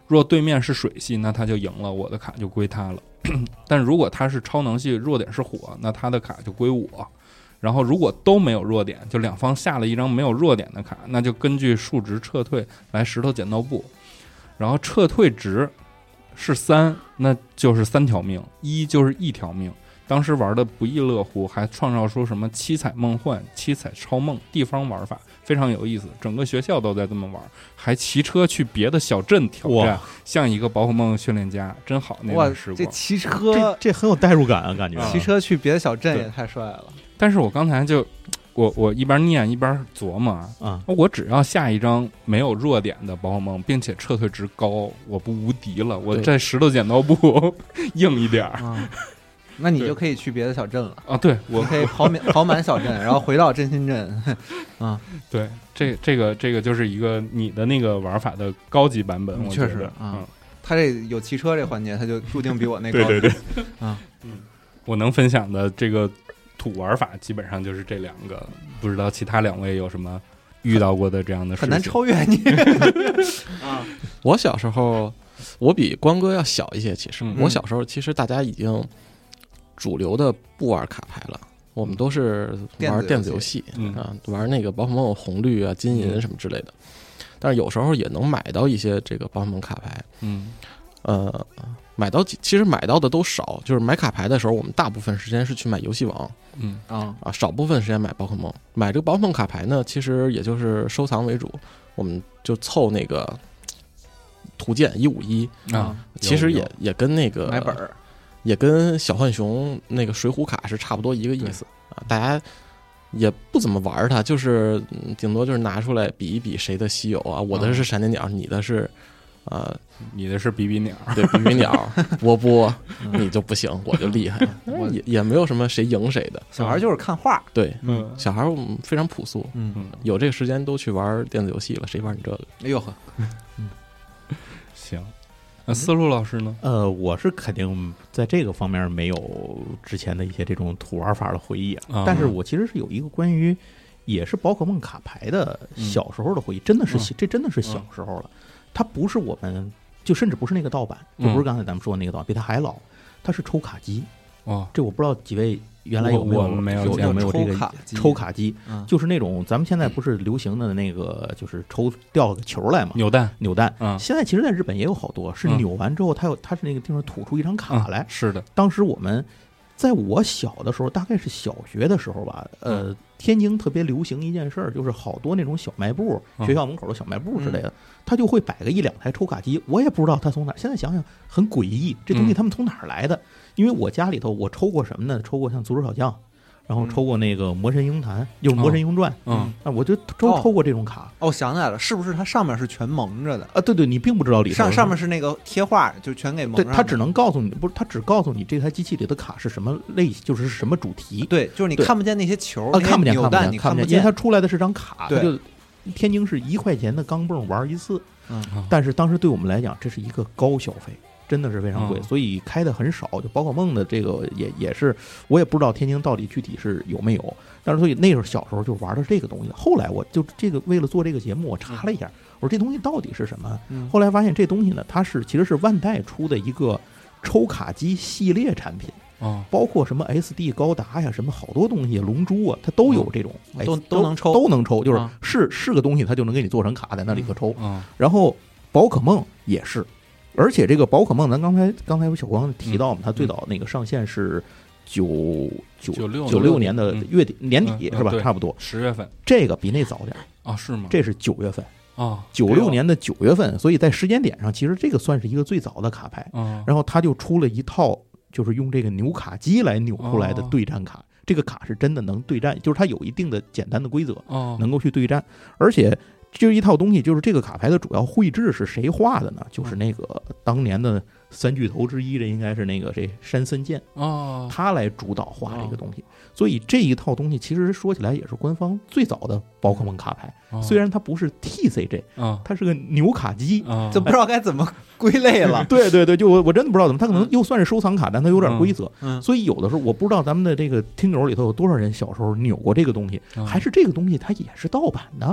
若对面是水系，那他就赢了，我的卡就归他了。但如果他是超能系，弱点是火，那他的卡就归我。然后如果都没有弱点，就两方下了一张没有弱点的卡，那就根据数值撤退来石头剪刀布。然后撤退值是三，那就是三条命，一就是一条命。当时玩的不亦乐乎，还创造出什么七彩梦幻、七彩超梦地方玩法，非常有意思。整个学校都在这么玩，还骑车去别的小镇挑战，像一个宝可梦训练家，真好那段时光。 这骑车这这很有代入感啊，感觉骑车去别的小镇也太帅了。 但是我刚才就我我一边念一边琢磨啊，我只要下一张没有弱点的宝可梦，并且撤退值高，我不无敌了。我这石头剪刀布硬一点啊。 那你就可以去别的小镇了啊！对，我可以跑满跑满小镇，然后回到真心镇。啊， 对，这这个这个就是一个你的那个玩法的高级版本， 嗯、确实啊。嗯，他这有骑车这环节，他就注定比我那高。 对对对， 啊， 嗯，我能分享的这个土玩法基本上就是这两个，不知道其他两位有什么遇到过的这样的事情？ 很难超越你啊！我小时候，我比光哥要小一些，其实、嗯、我小时候其实大家已经。主流的不玩卡牌了，我们都是玩电子游戏啊，玩那个宝可梦红绿啊、金银什么之类的。但是有时候也能买到一些这个宝可梦卡牌， 嗯， 呃，买到其实买到的都少，就是买卡牌的时候，我们大部分时间是去买游戏王， 嗯啊啊，少部分时间买宝可梦。买这个宝可梦卡牌呢，其实也就是收藏为主，我们就凑那个图鉴一五一啊， 其实也也跟那个买本儿。 也跟小浣熊那个水浒卡是差不多一个意思啊，大家也不怎么玩它，就是顶多就是拿出来比一比谁的稀有啊，我的是闪电鸟，你的是呃， 你的是比比鸟， 对，比比鸟，波波，你就不行，我就厉害，也也没有什么谁赢谁的， 小孩就是看画， 对， 嗯， 小孩非常朴素， 嗯， 有这个时间都去玩电子游戏了，谁玩你这个？ 哎呦呵， 嗯，行。那思路老师呢？ 呃，我是肯定在这个方面没有之前的一些这种土玩法的回忆啊， 嗯、 但是我其实是有一个关于也是宝可梦卡牌的小时候的回忆，嗯、真的是、嗯、这真的是小时候了，它不是我们就甚至不是那个盗版，就不是刚才咱们说的那个盗版，比它还老，它是抽卡机哦， 这我不知道几位。原来有没有没有有没有这个抽卡机？ 嗯、 就是那种咱们现在不是流行的那个，就是抽掉个球来嘛， 扭蛋， 扭蛋。 嗯， 现在其实在日本也有好多，是扭完之后，它有它是那个地方吐出一张卡来。 嗯、是的， 当时我们在我小的时候，大概是小学的时候吧，呃， 嗯、 天津特别流行一件事儿，就是好多那种小卖部， 嗯、 学校门口的小卖部之类的，他、嗯、就会摆个一两台抽卡机，我也不知道他从哪。现在想想很诡异，这东西他们从哪儿来的？嗯、因为我家里头我抽过什么呢？抽过像足球小将。然后抽过那个魔神鹰坛，就是魔神鹰传， 嗯， 啊，我就抽抽过这种卡。 哦，想起来了，是不是它上面是全蒙着的啊？对对，你并不知道里头上上面是那个贴画，就全给蒙上。 对，它只能告诉你，不是，它只告诉你这台机器里的卡是什么类，就是什么主题。 对，就是你看不见那些球啊，看不见，看不见， 你看不见， 因为它出来的是张卡。 对， 就天津是一块钱的钢镚玩一次， 嗯， 但是当时对我们来讲，这是一个高消费。真的是非常贵， 嗯、 所以开的很少。就宝可梦的这个也也是，我也不知道天津到底具体是有没有。但是所以那时候小时候就玩的这个东西。后来我就这个为了做这个节目，我查了一下，我说这东西到底是什么？ 嗯、 后来发现这东西呢，它是其实是万代出的一个抽卡机系列产品。 哦， 包括什么 S D 高达呀，什么好多东西，龙珠啊，它都有这种， 嗯、都都能抽， 都能抽，就是、 啊、 是是个东西，它就能给你做成卡在那里头抽。 嗯、 然后宝可梦也是。而且这个宝可梦，咱刚才刚才有小光提到嘛，它最早那个上线是九九九六年的月底年底是吧？差不多十月份。 这个比那早点啊？是吗？ 这是九月份啊， 九六年的九月份，所以在时间点上，其实这个算是一个最早的卡牌。然后他就出了一套，就是用这个扭卡机来扭出来的对战卡。这个卡是真的能对战，就是它有一定的简单的规则，能够去对战，而且。这一套东西，就是这个卡牌的主要绘制是谁画的呢？就是那个当年的三巨头之一，这应该是那个这山森健哦， 他来主导画这个东西。所以这一套东西其实说起来也是官方最早的宝可梦卡牌，虽然它不是 T C G， 它是个扭卡机， 就不知道该怎么归类了。 对对对，就我我真的不知道怎么，它可能又算是收藏卡，但它有点规则。所以有的时候我不知道咱们的这个听友里头有多少人小时候扭过这个东西，还是这个东西它也是盗版的。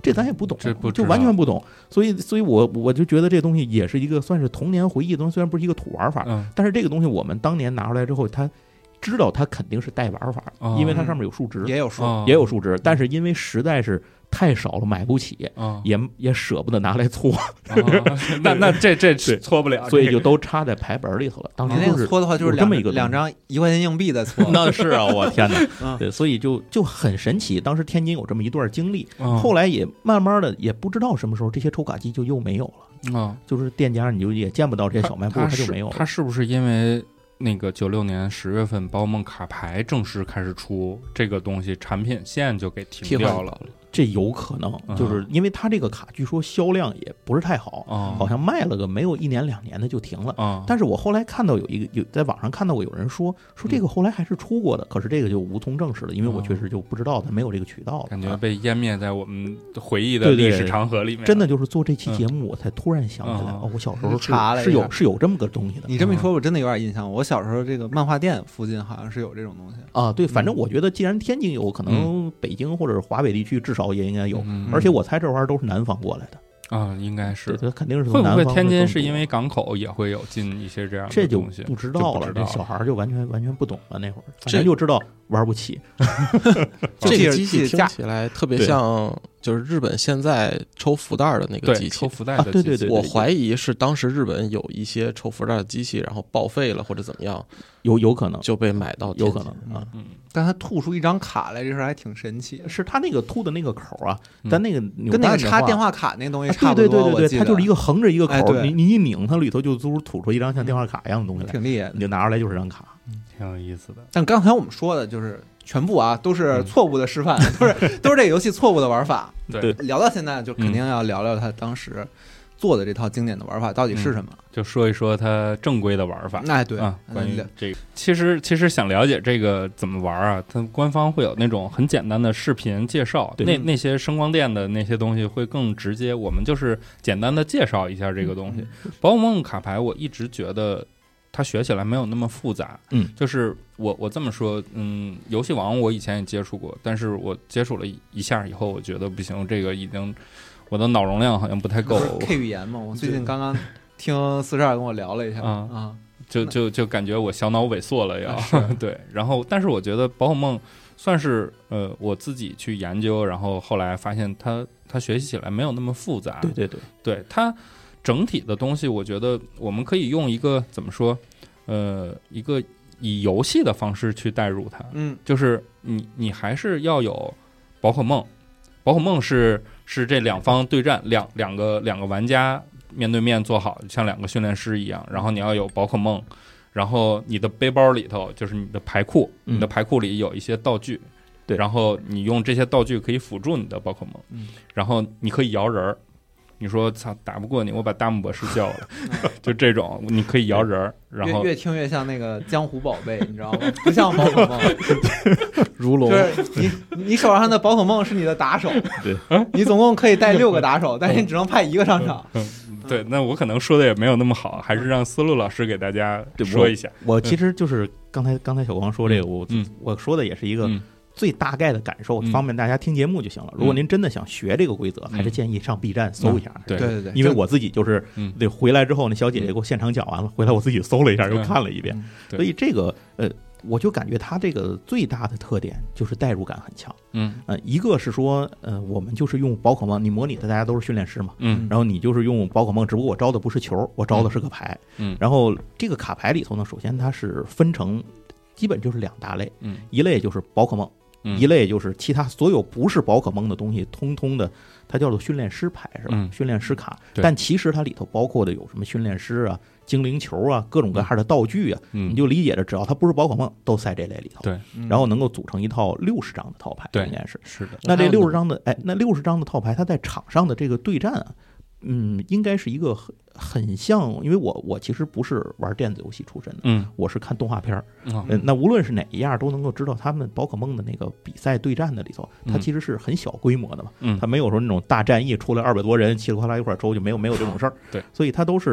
这咱也不懂， 这不就完全不懂。所以，所以我我就觉得这东西也是一个算是童年回忆的东西，虽然不是一个土玩法， 嗯， 但是这个东西我们当年拿出来之后，它知道它肯定是带玩法， 哦因为它上面有数值， 也有数， 哦也有数值，但是因为实在是太少了，买不起， 哦也也舍不得拿来搓， 哦那那这这对搓不了， 所以这个就都插在牌本里头了。当你那时就是个搓的话，就是两有这么一个东西两张一块钱硬币的搓。 那是啊，我天哪！ 嗯对，所以就就很神奇。当时天津有这么一段经历， 哦后来也慢慢的也不知道什么时候这些抽卡机就又没有了， 哦， 就是店家你就也见不到这些小卖部， 它它就没有了。 它是不是因为那个九六年十月份宝可梦卡牌正式开始出这个东西，产品线就给停掉了？ 这有可能， 嗯就是因为它这个卡据说销量也不是太好， 哦， 好像卖了个没有一年两年的就停了。 啊， 但是我后来看到有一个有在网上看到过有人说说这个后来还是出过的，可是这个就无从证实了，因为我确实就不知道，它没有这个渠道了。 感觉啊被湮灭在我们回忆的对对历史长河里面。 真的就是做这期节目，我才突然想起来， 嗯哦，我小时候是查了一下是有是有这么个东西的你这么一说，我真的有点印象。我小时候这个漫画店附近好像是有这种东西。 啊。对，反正我觉得既然天津有，可能北京或者是华北地区至少也应该有。 嗯而且我猜这玩意儿都是南方过来的， 啊，应该是对，它肯定是会不会从南方天津是更多因为港口也会有进一些这样的这就东西？ 不知道了， 就不知道这小孩儿就完全完全不懂了。那会儿反这正就知道玩不起， 这个记着机器听记着价起来特别对像，就是日本现在抽福袋的那个对机器。 抽福袋啊的机器对对对我怀疑是当时日本有一些抽福袋的机器，然后报废了或者怎么样， 有有可能， 就被买到有天津可能啊。 嗯， 但他吐出一张卡来，这事儿还挺神奇， 是他那个凸的那个口儿啊， 嗯咱那个扭跟那个蛋的话插电话卡那东西啊差不多。 对对对对对， 我记得它就是一个横着一个口儿， 哎对你你一拧，它里头就嘟吐出一张像电话卡一样的东西来， 挺厉害的你。就拿出来就是张卡。 挺有意思的。 但刚才我们说的就是全部啊，都是嗯错误的示范，都是都是这个游戏错误的玩法。 对， 聊到现在，就肯定要聊聊他当时做的这套经典的玩法到底是什么。 就说一说它正规的玩法。 哎，对啊，关于嗯这个，其实其实想了解这个怎么玩啊，它官方会有那种很简单的视频介绍， 对那那些声光电的那些东西会更直接。我们就是简单的介绍一下这个东西。宝可梦卡牌，我一直觉得它学起来没有那么复杂。 嗯， 就是我我这么说，嗯，游戏王我以前也接触过，但是我接触了一下以后，我觉得不行，这个已经我的脑容量好像不太够。 K 语言嘛，我最近刚刚听四十二跟我聊了一下啊啊， 就就就感觉我小脑萎缩了要啊对，然后但是我觉得宝可梦算是呃我自己去研究，然后后来发现它它学习起来没有那么复杂， 对对对， 对它整体的东西，我觉得我们可以用一个怎么说呃一个以游戏的方式去带入它， 嗯就是你你还是要有宝可梦，宝可梦是是这两方对战，两两个两个玩家面对面做好，像两个训练师一样，然后你要有宝可梦，然后你的背包里头就是你的牌库， 嗯你的牌库里有一些道具， 对然后你用这些道具可以辅助你的宝可梦， 嗯然后你可以摇人儿。你说操打不过你，我把大木博士叫了，就这种你可以摇人儿，然后越越听越像那个江湖宝贝，你知道吗？不像宝可梦， 如龙就是你你手上的宝可梦是你的打手， 对， 你总共可以带六个打手，但是你只能派一个上场。 对，那我可能说的也没有那么好，还是让思路老师给大家对说一下。 我其实就是刚才刚才小光说这个，我嗯我说的也是一个嗯最大概的感受， 嗯方便大家听节目就行了。如果您真的想学这个规则，还是建议上 B 站搜一下。 对对对对， 因为我自己就是嗯对回来之后，那小姐姐给我现场讲完了，回来我自己搜了一下，又看了一遍嗯， 对所以这个呃，我就感觉它这个最大的特点就是代入感很强。 嗯呃，一个是说，呃，我们就是用宝可梦，你模拟的大家都是训练师嘛， 嗯然后你就是用宝可梦，只不过我招的不是球，我招的是个牌。 嗯然后这个卡牌里头呢，首先它是分成基本就是两大类， 嗯一类就是宝可梦。 嗯， 一类就是其他所有不是宝可梦的东西，通通的，它叫做训练师牌是吧？ 嗯训练师卡， 对但其实它里头包括的有什么训练师啊、精灵球啊、各种各样的道具啊， 嗯你就理解着，只要它不是宝可梦，都在这类里头。 对， 嗯然后能够组成一套六十张的套牌， 对应该是。 是的， 那这六十张的，哎，那六十张的套牌，它在场上的这个对战啊，嗯，应该是一个很很像，因为我我其实不是玩电子游戏出身的， 嗯我是看动画片儿。 嗯嗯，那无论是哪一样，都能够知道他们宝可梦的那个比赛对战的里头，它嗯其实是很小规模的嘛， 嗯它没有说那种大战役出来二百多人稀里哗啦一块儿抽就没有没有这种事儿。 对， 所以它都是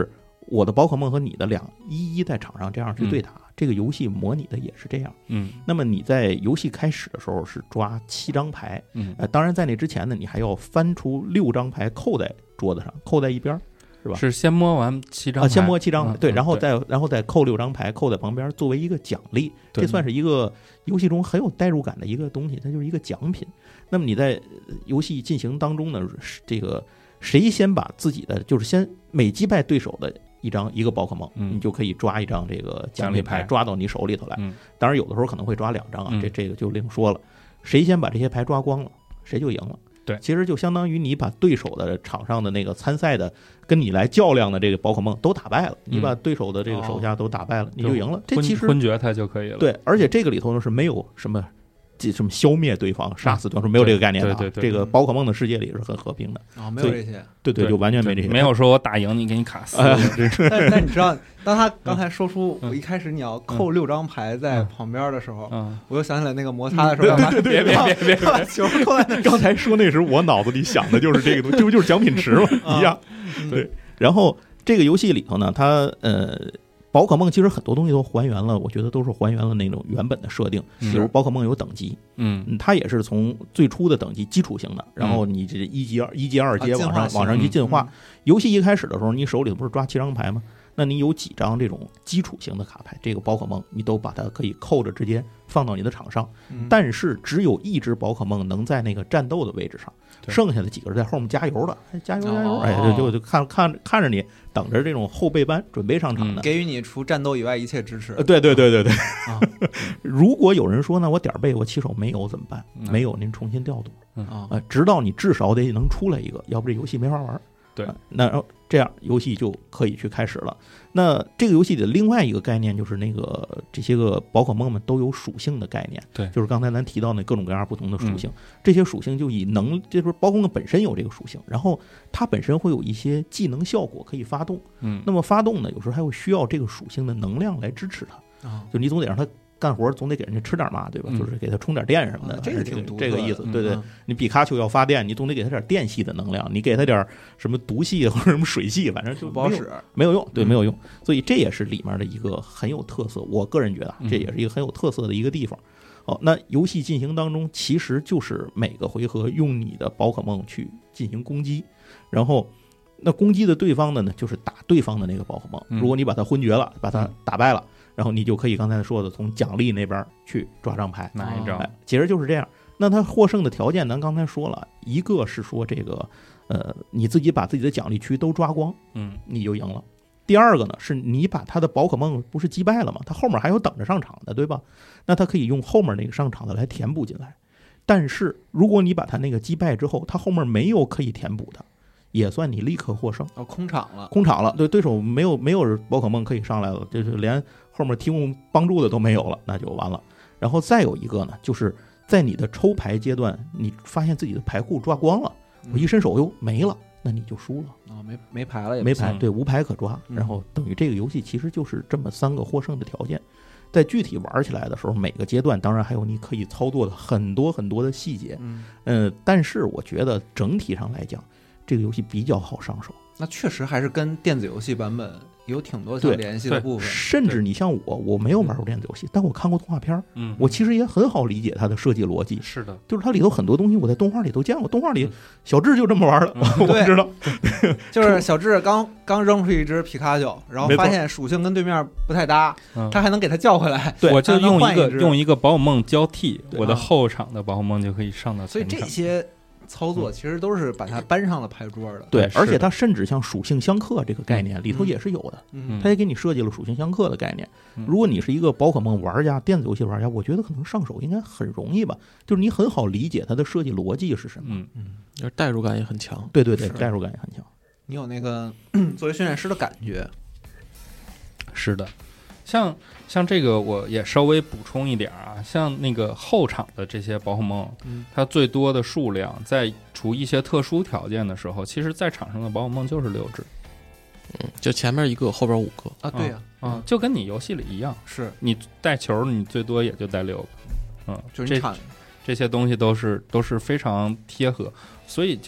我的宝可梦和你的两一一在场上这样去对打，嗯、这个游戏模拟的也是这样。 嗯， 那么你在游戏开始的时候是抓七张牌， 嗯， 呃，当然在那之前呢，你还要翻出六张牌扣在桌子上，扣在一边，是吧？ 是先摸完七张牌， 啊，先摸七张牌， 嗯、 对，然后再然后再扣六张牌，扣在旁边作为一个奖励，这算是一个游戏中很有代入感的一个东西，它就是一个奖品。那么你在游戏进行当中呢，这个谁先把自己的就是先每击败对手的一张一个宝可梦， 嗯、 你就可以抓一张这个奖励牌抓到你手里头来。 嗯、 当然有的时候可能会抓两张啊， 嗯、 这这个就另说了。谁先把这些牌抓光了，谁就赢了。 对， 其实就相当于你把对手的场上的那个参赛的跟你来较量的这个宝可梦都打败了， 嗯、 你把对手的这个手下都打败了， 哦、 你就赢了。这其实昏厥他就可以了。 对，而且这个里头呢是没有什么。什么消灭对方、杀死对方，没有这个概念的、啊。 对对对， 这个宝可梦的世界里是很和平的啊、哦，没有这些。 对 对, 对，就完全没这些。 没有说我打赢你，给你卡死。 呃、 但但你知道，当他刚才说出我一开始你要扣六张牌在旁边的时候， 嗯， 我又想起来那个摩擦的时候， 对对对，别别别别， 把球扣在那。 刚才说那时候，我脑子里想的就是这个东西，这不就是奖品池吗？一样。对。然后这个游戏里头呢，它呃。宝可梦其实很多东西都还原了，我觉得都是还原了那种原本的设定。比如宝可梦有等级， 嗯， 它也是从最初的等级基础型的，然后你这一级、二一级、二阶往上、 啊、 往上去进化。 嗯、 游戏一开始的时候，你手里不是抓七张牌吗？那你有几张这种基础型的卡牌，这个宝可梦你都把它可以扣着直接放到你的场上， 嗯、 但是只有一只宝可梦能在那个战斗的位置上，剩下的几个是在后面加油的，哎、加油加油， 哦、 哎，就就就看看看着你，等着这种后备班准备上场的， 嗯、给予你除战斗以外一切支持。 呃、对对对对对。 啊、 如果有人说呢，我点背我起手没有怎么办？ 嗯、 没有，您重新调度啊、 呃，直到你至少得能出来一个，要不这游戏没法玩。 对， 呃、那这样游戏就可以去开始了。那这个游戏的另外一个概念就是那个这些个宝可梦们都有属性的概念， 对， 就是刚才咱提到那各种各样不同的属性， 嗯、 这些属性就以能，就是宝可梦本身有这个属性，然后它本身会有一些技能效果可以发动， 嗯， 那么发动呢，有时候还会需要这个属性的能量来支持它， 啊， 就你总得让它干活，总得给人家吃点嘛，对吧？ 嗯、 就是给它充点电什么的， 啊、这个挺这个这个意思， 嗯、 对对。你比卡丘要发电，你总得给它点电系的能量，你给它点什么毒系或者什么水系，反正就不好使， 没有用，对， 嗯、 没有用。所以这也是里面的一个很有特色，我个人觉得这也是一个很有特色的一个地方。哦，那游戏进行当中，其实就是每个回合用你的宝可梦去进行攻击，然后那攻击的对方的呢，就是打对方的那个宝可梦。如果你把它昏厥了，把它打败了。然后你就可以刚才说的从奖励那边去抓张牌， 拿一张、 哎，其实就是这样。那他获胜的条件，咱刚才说了一个是说这个，呃，你自己把自己的奖励区都抓光， 嗯， 你就赢了。第二个呢，是你把他的宝可梦不是击败了吗？他后面还有等着上场的，对吧？那他可以用后面那个上场的来填补进来。但是如果你把他那个击败之后，他后面没有可以填补的，也算你立刻获胜。 哦，空场了， 空场了，对，对手没有没有宝可梦可以上来了，就是连后面提供帮助的都没有了，那就完了。然后再有一个呢，就是在你的抽牌阶段，你发现自己的牌库抓光了，我一伸手哟没了，那你就输了啊、哦，没没牌了也没牌，对，无牌可抓。然后等于这个游戏其实就是这么三个获胜的条件。在具体玩起来的时候，每个阶段当然还有你可以操作的很多很多的细节， 嗯， 呃，但是我觉得整体上来讲，这个游戏比较好上手。 那确实还是跟电子游戏版本有挺多相联系的部分， 甚至你像我，我没有玩过电子游戏，但我看过动画片， 嗯， 我其实也很好理解它的设计逻辑。 是的， 就是它里头很多东西我在动画里都见过，动画里小智就这么玩的， 嗯、 我知道。 就是小智刚刚扔出一只皮卡丘，然后发现属性跟对面不太搭，他还能给它叫回来。 对，我就用一个一用一个宝可梦交替，我的后场的宝可梦就可以上到前场。 所以这些操作其实都是把它搬上了牌桌的， 对，而且它甚至像属性相克这个概念里头也是有的， 嗯， 它也给你设计了属性相克的概念。如果你是一个宝可梦玩家、电子游戏玩家，我觉得可能上手应该很容易吧，就是你很好理解它的设计逻辑是什么， 嗯嗯，就是代入感也很强， 对对对，代入感也很强。 你有那个作为训练师的感觉， 是的。像像这个我也稍微补充一点啊，像那个后场的这些宝可梦， 嗯， 它最多的数量在除一些特殊条件的时候，其实在场上的宝可梦就是六只， 嗯，就前面一个后边五个啊，对呀、 啊，啊，就跟你游戏里一样， 是你带球你最多也就带六个，嗯， 就是你这这些东西都是都是非常贴合，所以就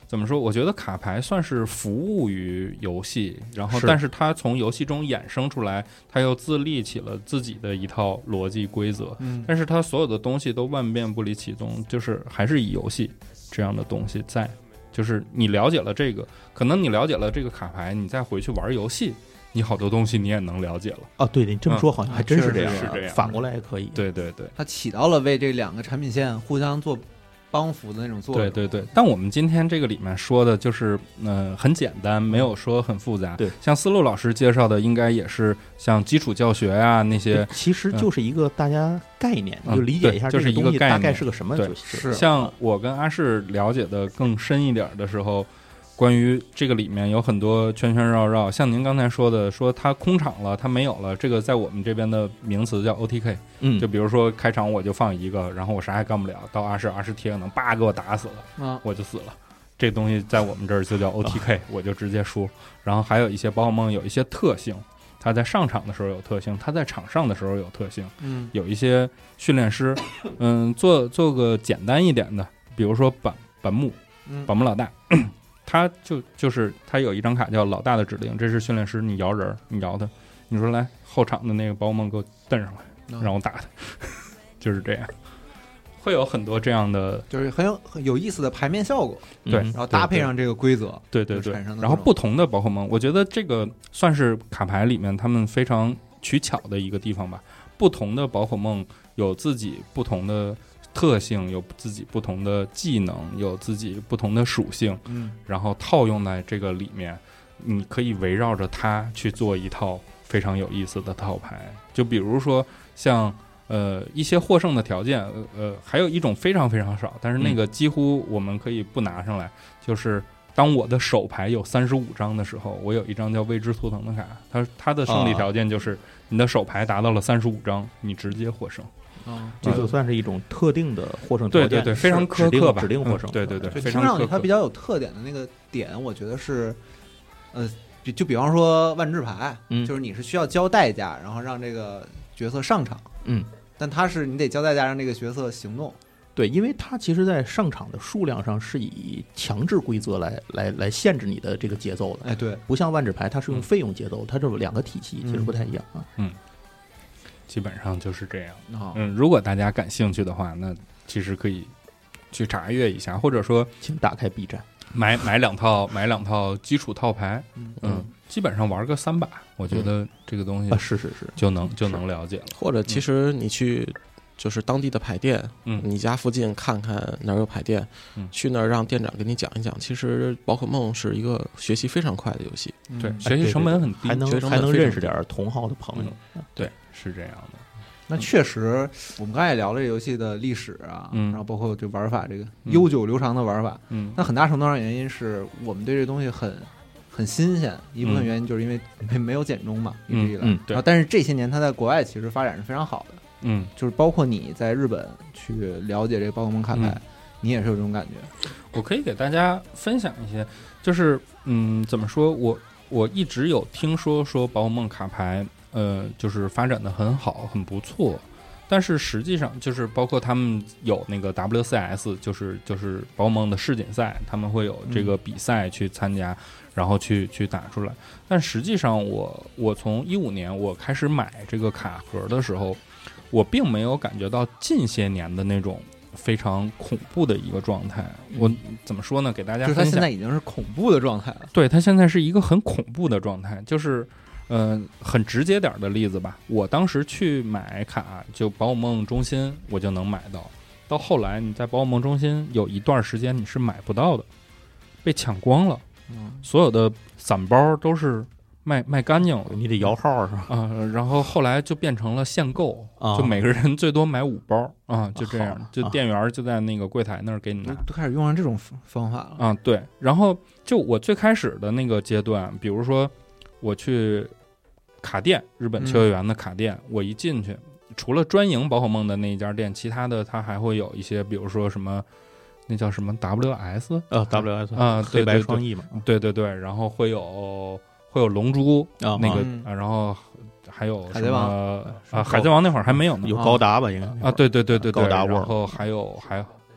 怎么说？我觉得卡牌算是服务于游戏，然后是但是它从游戏中衍生出来，它又自立起了自己的一套逻辑规则。 嗯， 但是它所有的东西都万变不离其宗，就是还是以游戏这样的东西在。就是你了解了这个，可能你了解了这个卡牌，你再回去玩游戏，你好多东西你也能了解了。 哦，对，你这么说好像还真是这样， 是这样， 反过来也可以。 对对对， 它起到了为这两个产品线互相做帮扶的那种作用。 对对对，但我们今天这个里面说的就是，嗯、呃，很简单，没有说很复杂。 对， 像思路老师介绍的，应该也是像基础教学啊那些， 其实就是一个大家概念， 嗯、 就理解一下这个东西大概是个什么就行。像我跟阿世了解的更深一点的时候。关于这个里面有很多圈圈绕绕，像您刚才说的，说它空场了，它没有了，这个在我们这边的名词叫 O T K。 嗯， 就比如说开场我就放一个，然后我啥也干不了，到阿世阿世贴可能叭给我打死了， 嗯， 我就死了。这东西在我们这儿就叫 O T K，、啊、我就直接输。然后还有一些宝可梦有一些特性，它在上场的时候有特性，它在场上的时候有特性。 嗯， 有一些训练师，嗯，做做个简单一点的，比如说板板木，板木老大。他就就是他有一张卡叫老大的指令，这是训练师，你摇人，你摇他，你说来后场的那个宝可梦给我蹬上来，让我打他，就是这样，会有很多这样的， 就是很有很有意思的牌面效果， 对， 然后搭配上这个规则， 对对对，然后不同的宝可梦，我觉得这个算是卡牌里面他们非常取巧的一个地方吧，不同的宝可梦有自己不同的特性，有自己不同的技能，有自己不同的属性， 嗯， 然后套用在这个里面，你可以围绕着它去做一套非常有意思的套牌。就比如说像呃一些获胜的条件，呃呃，还有一种非常非常少，但是那个几乎我们可以不拿上来，嗯、就是当我的手牌有三十五张的时候，我有一张叫未知图腾的卡，它它的胜利条件就是你的手牌达到了三十五张，你直接获胜。 嗯， 这就算是一种特定的获胜条件， 对对对，非常苛刻吧， 指定获胜、 嗯，对对对， 非常让它比较有特点的那个点，我觉得是，呃，就比方说万智牌， 嗯， 就是你是需要交代价，然后让这个角色上场， 嗯， 但它是你得交代价让这个角色行动， 对，因为它其实在上场的数量上是以强制规则来来来限制你的这个节奏的， 哎，对， 不像万智牌，它是用费用节奏，它这两个体系其实不太一样啊， 嗯。基本上就是这样。 哦、 嗯，如果大家感兴趣的话，那其实可以去查阅一下，或者说， 请打开 B 站， 买买两套买两套基础套牌，嗯，嗯基本上玩个三把，我觉得这个东西、 嗯啊、是是是就能就能了解了。 或者其实你去就是当地的牌店， 嗯， 你家附近看看哪儿有牌店， 嗯， 去那儿让店长给你讲一讲。其实宝可梦是一个学习非常快的游戏， 嗯、对，学习成本很低， 还能还能认识点同好的朋友， 嗯、对。是这样的， 那确实，我们刚才也聊了这游戏的历史啊， 嗯， 然后包括就玩法这个悠久流长的玩法， 嗯， 那很大程度上原因是我们对这东西很很新鲜，一部分原因就是因为没没有简中嘛，一直以来， 嗯， 然后但是这些年它在国外其实发展是非常好的， 嗯， 就是包括你在日本去了解这个宝可梦卡牌， 嗯、 你也是有这种感觉。 我可以给大家分享一些，就是嗯，怎么说，我我一直有听说说宝可梦卡牌。呃，就是发展的很好，很不错，但是实际上就是包括他们有那个 W C S， 就是就是宝可梦的世锦赛，他们会有这个比赛去参加，嗯、然后去去打出来。但实际上我，我我从一五年我开始买这个卡盒的时候，我并没有感觉到近些年的那种非常恐怖的一个状态。我怎么说呢？给大家分享， 就是它现在已经是恐怖的状态了。 对，它现在是一个很恐怖的状态，就是。嗯、呃，很直接点的例子吧，我当时去买卡，就宝可梦中心我就能买到，到后来你在宝可梦中心有一段时间你是买不到的，被抢光了， 嗯， 所有的散包都是卖卖干净了， 你得摇号是吧？ 啊、呃，然后后来就变成了限购， 啊、 就每个人最多买五包啊，就这样，就店员就在那个柜台那儿给你拿， 都开始用上这种方法了啊，对，然后就我最开始的那个阶段，比如说我去。卡店，日本秋叶原的卡店，嗯、我一进去，除了专营宝可梦的那一家店，其他的它还会有一些，比如说什么，那叫什么 W S 呃 W S 啊， 黑白双翼嘛， 对对对，然后会有会有龙珠、 哦、 那个、 嗯啊，然后还有海贼王啊，海贼王那会儿还没有呢， 有高达吧应该啊，对对对对对， 高达然后还有还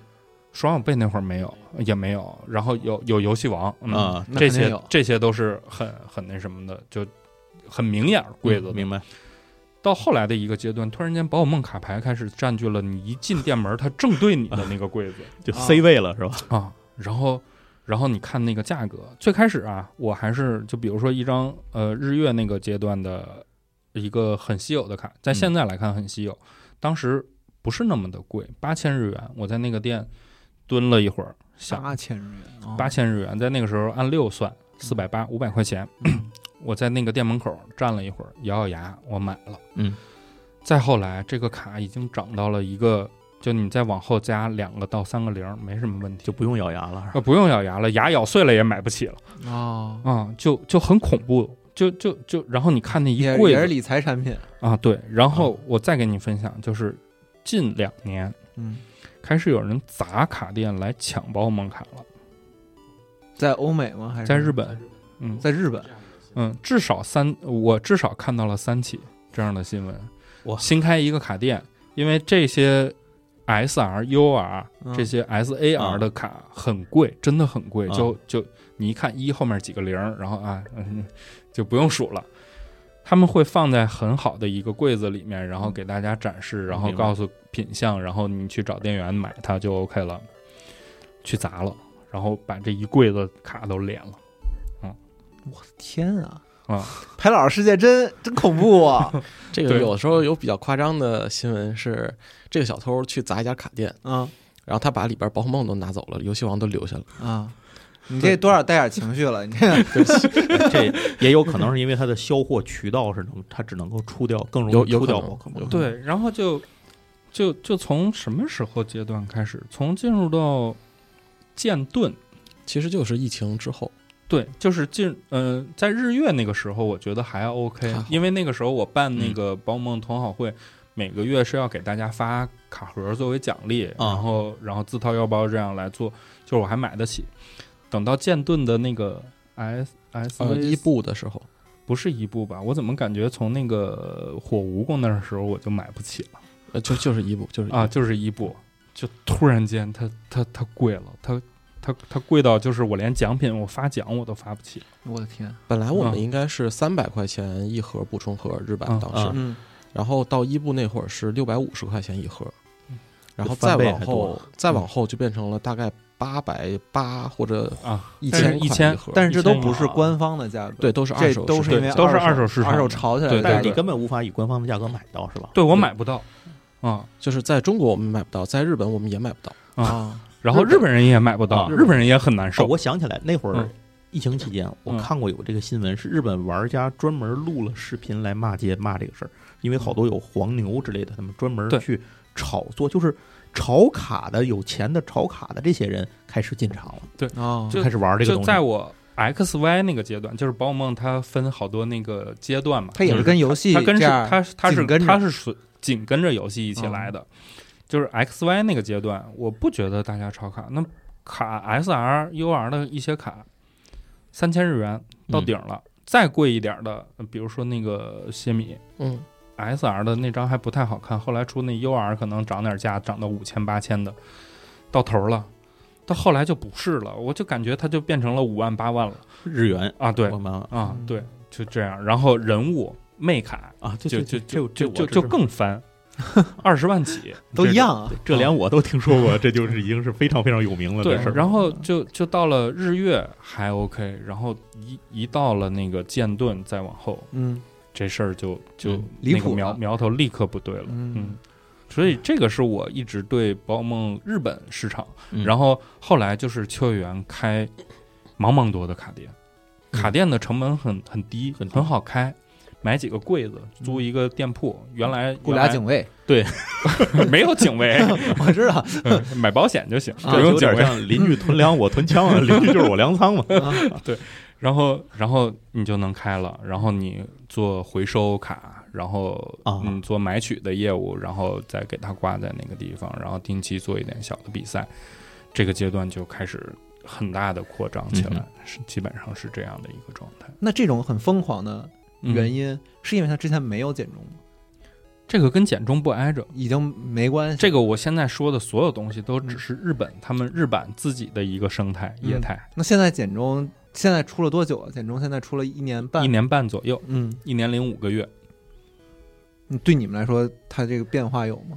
双小贝那会儿没有，也没有，然后有有游戏王，嗯， 啊这些那肯定有这些都是很很那什么的，就很明眼儿柜子的。 嗯明白？ 到后来的一个阶段，突然间宝可梦卡牌开始占据了你一进店门，它正对你的那个柜子就 C 位了是吧？ 啊，然后。然后你看那个价格，最开始啊，我还是就比如说一张呃日月那个阶段的一个很稀有的卡，在现在来看很稀有，嗯、当时不是那么的贵，八千日元。我在那个店蹲了一会儿，想八千日元， 八千日元，在那个时候按六算，四百八，五百块钱。我在那个店门口站了一会儿，咬咬牙，我买了。 嗯， 再后来，这个卡已经涨到了一个。就你再往后加两个到三个零，没什么问题， 就不用咬牙了， 呃，不用咬牙了，牙咬碎了也买不起了哦， 啊，就就很恐怖，就就就，然后你看那一柜子也是理财产品啊，对，然后我再给你分享，就是近两年， 嗯， 开始有人砸卡店来抢宝可梦卡了， 在欧美吗？还是在日本？嗯， 在日本， 嗯，至少三，我至少看到了三起这样的新闻。 哇， 新开一个卡店，因为这些。S R、U R 这些 S A R 的卡很贵，嗯、真的很贵。 嗯、 就就你一看一后面几个零，然后啊，嗯，就不用数了。他们会放在很好的一个柜子里面，然后给大家展示，然后告诉品相，然后你去找店员买它就 OK 了。去砸了，然后把这一柜子卡都敛了。嗯， 我的天啊！ 啊， 排老师世界真真恐怖啊！ 这个有时候有比较夸张的新闻是，这个小偷去砸一家卡店， 啊， 然后他把里边宝可梦都拿走了，游戏王都留下了啊。你这多少带点情绪了？你这这也有可能是因为它的销货渠道是能，它只能够出掉更容易出掉宝可梦。 对，然后就就就从什么时候阶段开始？从进入到剑盾， 其实就是疫情之后。 对，就是进嗯、呃，在日月那个时候，我觉得还 OK，因为那个时候我办那个宝可梦同好会，嗯、每个月是要给大家发卡盒作为奖励， 嗯、 然后然后自掏腰包这样来做，就是我还买得起。等到剑盾的那个 S S 呃伊布的时候， 不是伊布吧？我怎么感觉从那个火蜈蚣那时候我就买不起了？ 呃，就就是伊布，就是啊，就是伊布，就突然间它它它贵了，它。它它贵到就是我连奖品我发奖我都发不起， 我的天！ 本来我们应该是三百块钱一盒补充盒，日版当时， 嗯， 然后到伊布那会儿是六百五十块钱一盒，然后再往后再往后就变成了大概八百八或者啊一千一千， 但是这都不是官方的价格， 对，都是二手， 都是因为都是二手市场， 二手炒起来的， 但是你根本无法以官方的价格买到，是吧？ 对我买不到啊， 就是在中国我们买不到，在日本我们也买不到啊。 然后日本人也买不到， 日日本人也很难受。 我想起来那会儿疫情期间，我看过有这个新闻，是日本玩家专门录了视频来骂街骂这个事儿，因为好多有黄牛之类的，他们专门去炒作，就是炒卡的有钱的炒卡的这些人开始进场了， 对， 就开始玩这个东西。 就在我 X Y 那个阶段，就是宝可梦它分好多那个阶段嘛， 它也是跟游戏， 它跟是它它是它是紧跟着游戏一起来的。 嗯就是 X Y 那个阶段，我不觉得大家炒卡。那卡 S R、U R 的一些卡，三千日元到顶了。嗯、再贵一点的，比如说那个谢米， 嗯 ，S R 的那张还不太好看，后来出那 U R 可能涨点价，涨到五千、八千的，到头了。到后来就不是了，我就感觉它就变成了五万、八万了日元啊！对啊，对，就这样。然后人物魅卡啊，就就就就就就就更翻。二十万起都一样啊， 这连我都听说过，这就是已经是非常非常有名了的事儿。 然后就就到了日月还 OK， 然后一一到了那个剑盾再往后， 嗯， 这事儿就就离谱， 那个苗苗头立刻不对了， 嗯。 嗯，所以这个是我一直对宝可梦日本市场， 嗯、 然后后来就是秋叶原开茫茫多的卡店，卡店的成本很很低， 很很好开。买几个柜子，租一个店铺。原来雇俩警卫， 对，没有警卫， 我知道， 嗯、买保险就行， 啊、 不用警卫。 有点像邻居囤粮，我囤枪啊，邻居就是我粮仓嘛。 啊、对，然后然后你就能开了，然后你做回收卡，然后你做买取的业务，然后再给它挂在那个地方，然后定期做一点小的比赛，这个阶段就开始很大的扩张起来， 嗯、 是基本上是这样的一个状态。 那这种很疯狂的。原因、嗯、是因为他之前没有减重吗？ 这个跟简中不挨着， 已经没关系。 这个我现在说的所有东西都只是日本、嗯、他们日版自己的一个生态、嗯、业态。 那现在简中现在出了多久啊？简中现在出了一年半， 一年半左右， 嗯， 一年零五个月。 对你们来说，它这个变化有吗？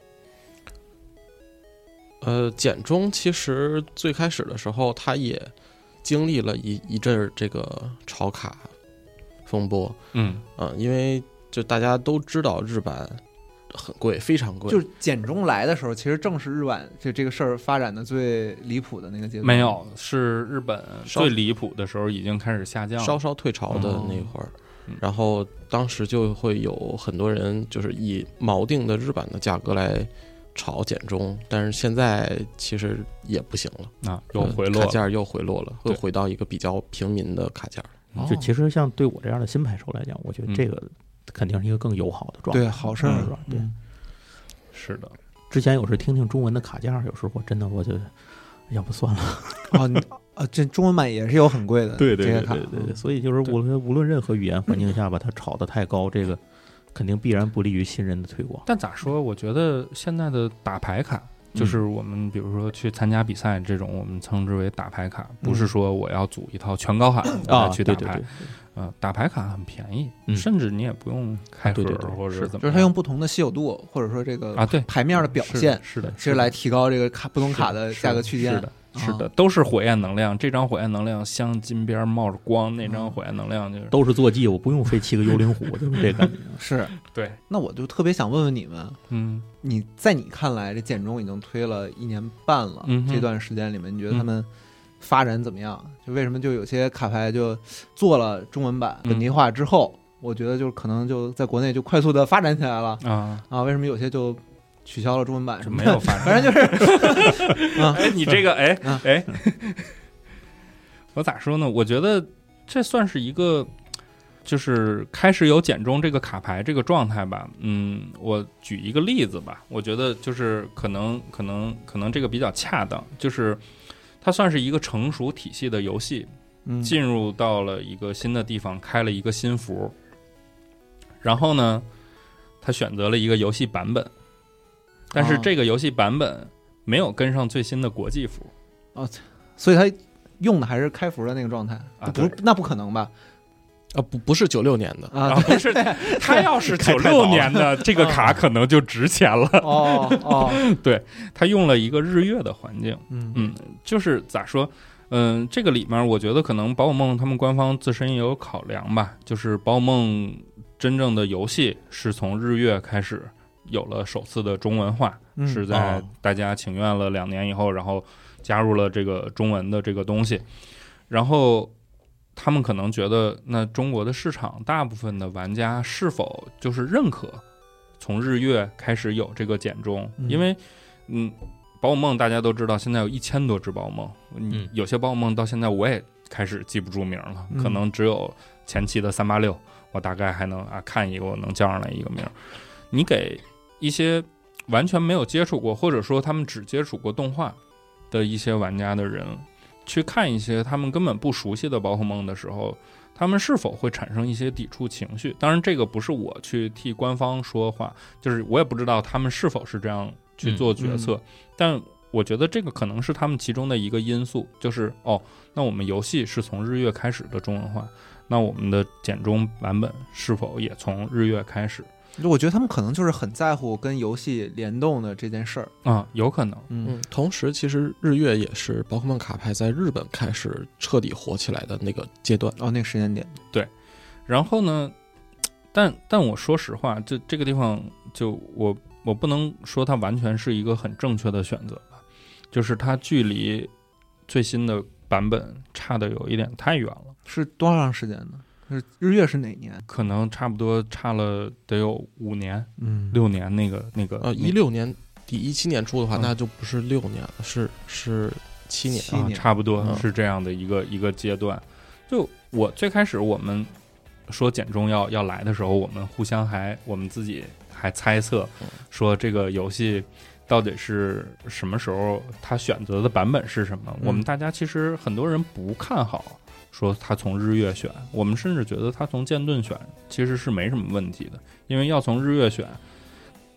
呃，简中其实最开始的时候，它也经历了一一阵这个炒卡风波， 嗯嗯、呃，因为就大家都知道日版很贵，非常贵。 就是简中来的时候，其实正是日版这这个事儿发展的最离谱的那个阶段。 没有，是日本最离谱的时候已经开始下降了， 稍稍退潮的那会儿。哦，然后当时就会有很多人就是以锚定的日版的价格来炒简中，但是现在其实也不行了啊，又回落了， 卡价又回落了，会回到一个比较平民的卡价。 就其实像对我这样的新牌手来讲，我觉得这个肯定是一个更友好的状态， 对，好事儿是吧？对， 是的。 之前有时听听中文的卡价，有时候真的我就要不算了。 哦，你啊，这中文版也是有很贵的， 对对对这些卡， 对对对，所以就是无论无论任何语言环境下把它炒得太高，这个肯定必然不利于新人的推广。 但咋说？我觉得现在的打牌卡，就是我们比如说去参加比赛这种，我们称之为打牌卡，不是说我要组一套全高卡啊去打牌。呃，打牌卡很便宜， 嗯、 甚至你也不用开盒或者怎么， 就是它用不同的稀有度或者说这个啊对牌面的表现， 是的， 其实来提高这个卡不同卡的价格区间。 是的，是的，都是火焰能量。这张火焰能量镶金边冒着光，那张火焰能量就是都是坐骑，我不用飞七个幽灵虎，就是这感觉。 是， 对。 那我就特别想问问你们， 嗯， 你在你看来，这简中已经推了一年半了， 嗯、 这段时间里面，你觉得他们发展怎么样？就为什么就有些卡牌就做了中文版本地化之后，嗯、我觉得就可能就在国内就快速的发展起来了啊啊？为什么有些就取消了中文版？什么没有发展， 反正就是啊， 哎，你这个哎啊、 哎，我咋说呢？我觉得这算是一个。就是开始有简中这个卡牌这个状态吧，嗯，我举一个例子吧，我觉得就是可能可能可能这个比较恰当，就是它算是一个成熟体系的游戏， 嗯， 进入到了一个新的地方，开了一个新服，然后呢，他选择了一个游戏版本，但是这个游戏版本没有跟上最新的国际服， 哦，所以他用的还是开服的那个状态啊， 不，那不可能吧？ 啊，不不是九六年的啊， 不是，他要是九六年的这个卡可能就值钱了。 哦哦， 对，他用了一个日月的环境， 嗯嗯，就是咋说，嗯，这个里面我觉得可能宝可梦他们官方自身也有考量吧，就是宝可梦真正的游戏是从日月开始有了首次的中文化， 嗯、 是在大家请愿了两年以后，然后加入了这个中文的这个东西，然后。他们可能觉得，那中国的市场大部分的玩家是否就是认可从日月开始有这个简中？ 嗯、 因为，嗯，宝可梦大家都知道，现在有一千多只宝可梦， 嗯， 有些宝可梦到现在我也开始记不住名了， 嗯、 可能只有前期的三八六，我大概还能啊看一个，我能叫上来一个名。你给一些完全没有接触过，或者说他们只接触过动画的一些玩家的人。去看一些他们根本不熟悉的宝可梦的时候，他们是否会产生一些抵触情绪？当然，这个不是我去替官方说话，就是我也不知道他们是否是这样去做决策。嗯嗯、但我觉得这个可能是他们其中的一个因素，就是哦，那我们游戏是从日月开始的中文化，那我们的简中版本是否也从日月开始？ 我觉得他们可能就是很在乎跟游戏联动的这件事儿啊，有可能。 嗯，同时其实日月也是宝可梦卡牌在日本开始彻底火起来的那个阶段哦，那个时间点。 对，然后呢，但但我说实话，这这个地方就我我不能说它完全是一个很正确的选择吧，就是它距离最新的版本差的有一点太远了。 是多长时间呢？日月是哪年？ 可能差不多差了得有五年， 嗯， 六年那个那个呃，一六年底一七年出的话，嗯、那就不是六年了，是是七年， 七年、 啊、差不多是这样的一个、嗯、一个阶段。就我最开始我们说简中要要来的时候，我们互相还我们自己还猜测说这个游戏到底是什么时候，他选择的版本是什么？嗯、我们大家其实很多人不看好。说他从日月选，我们甚至觉得他从剑盾选其实是没什么问题的，因为要从日月选，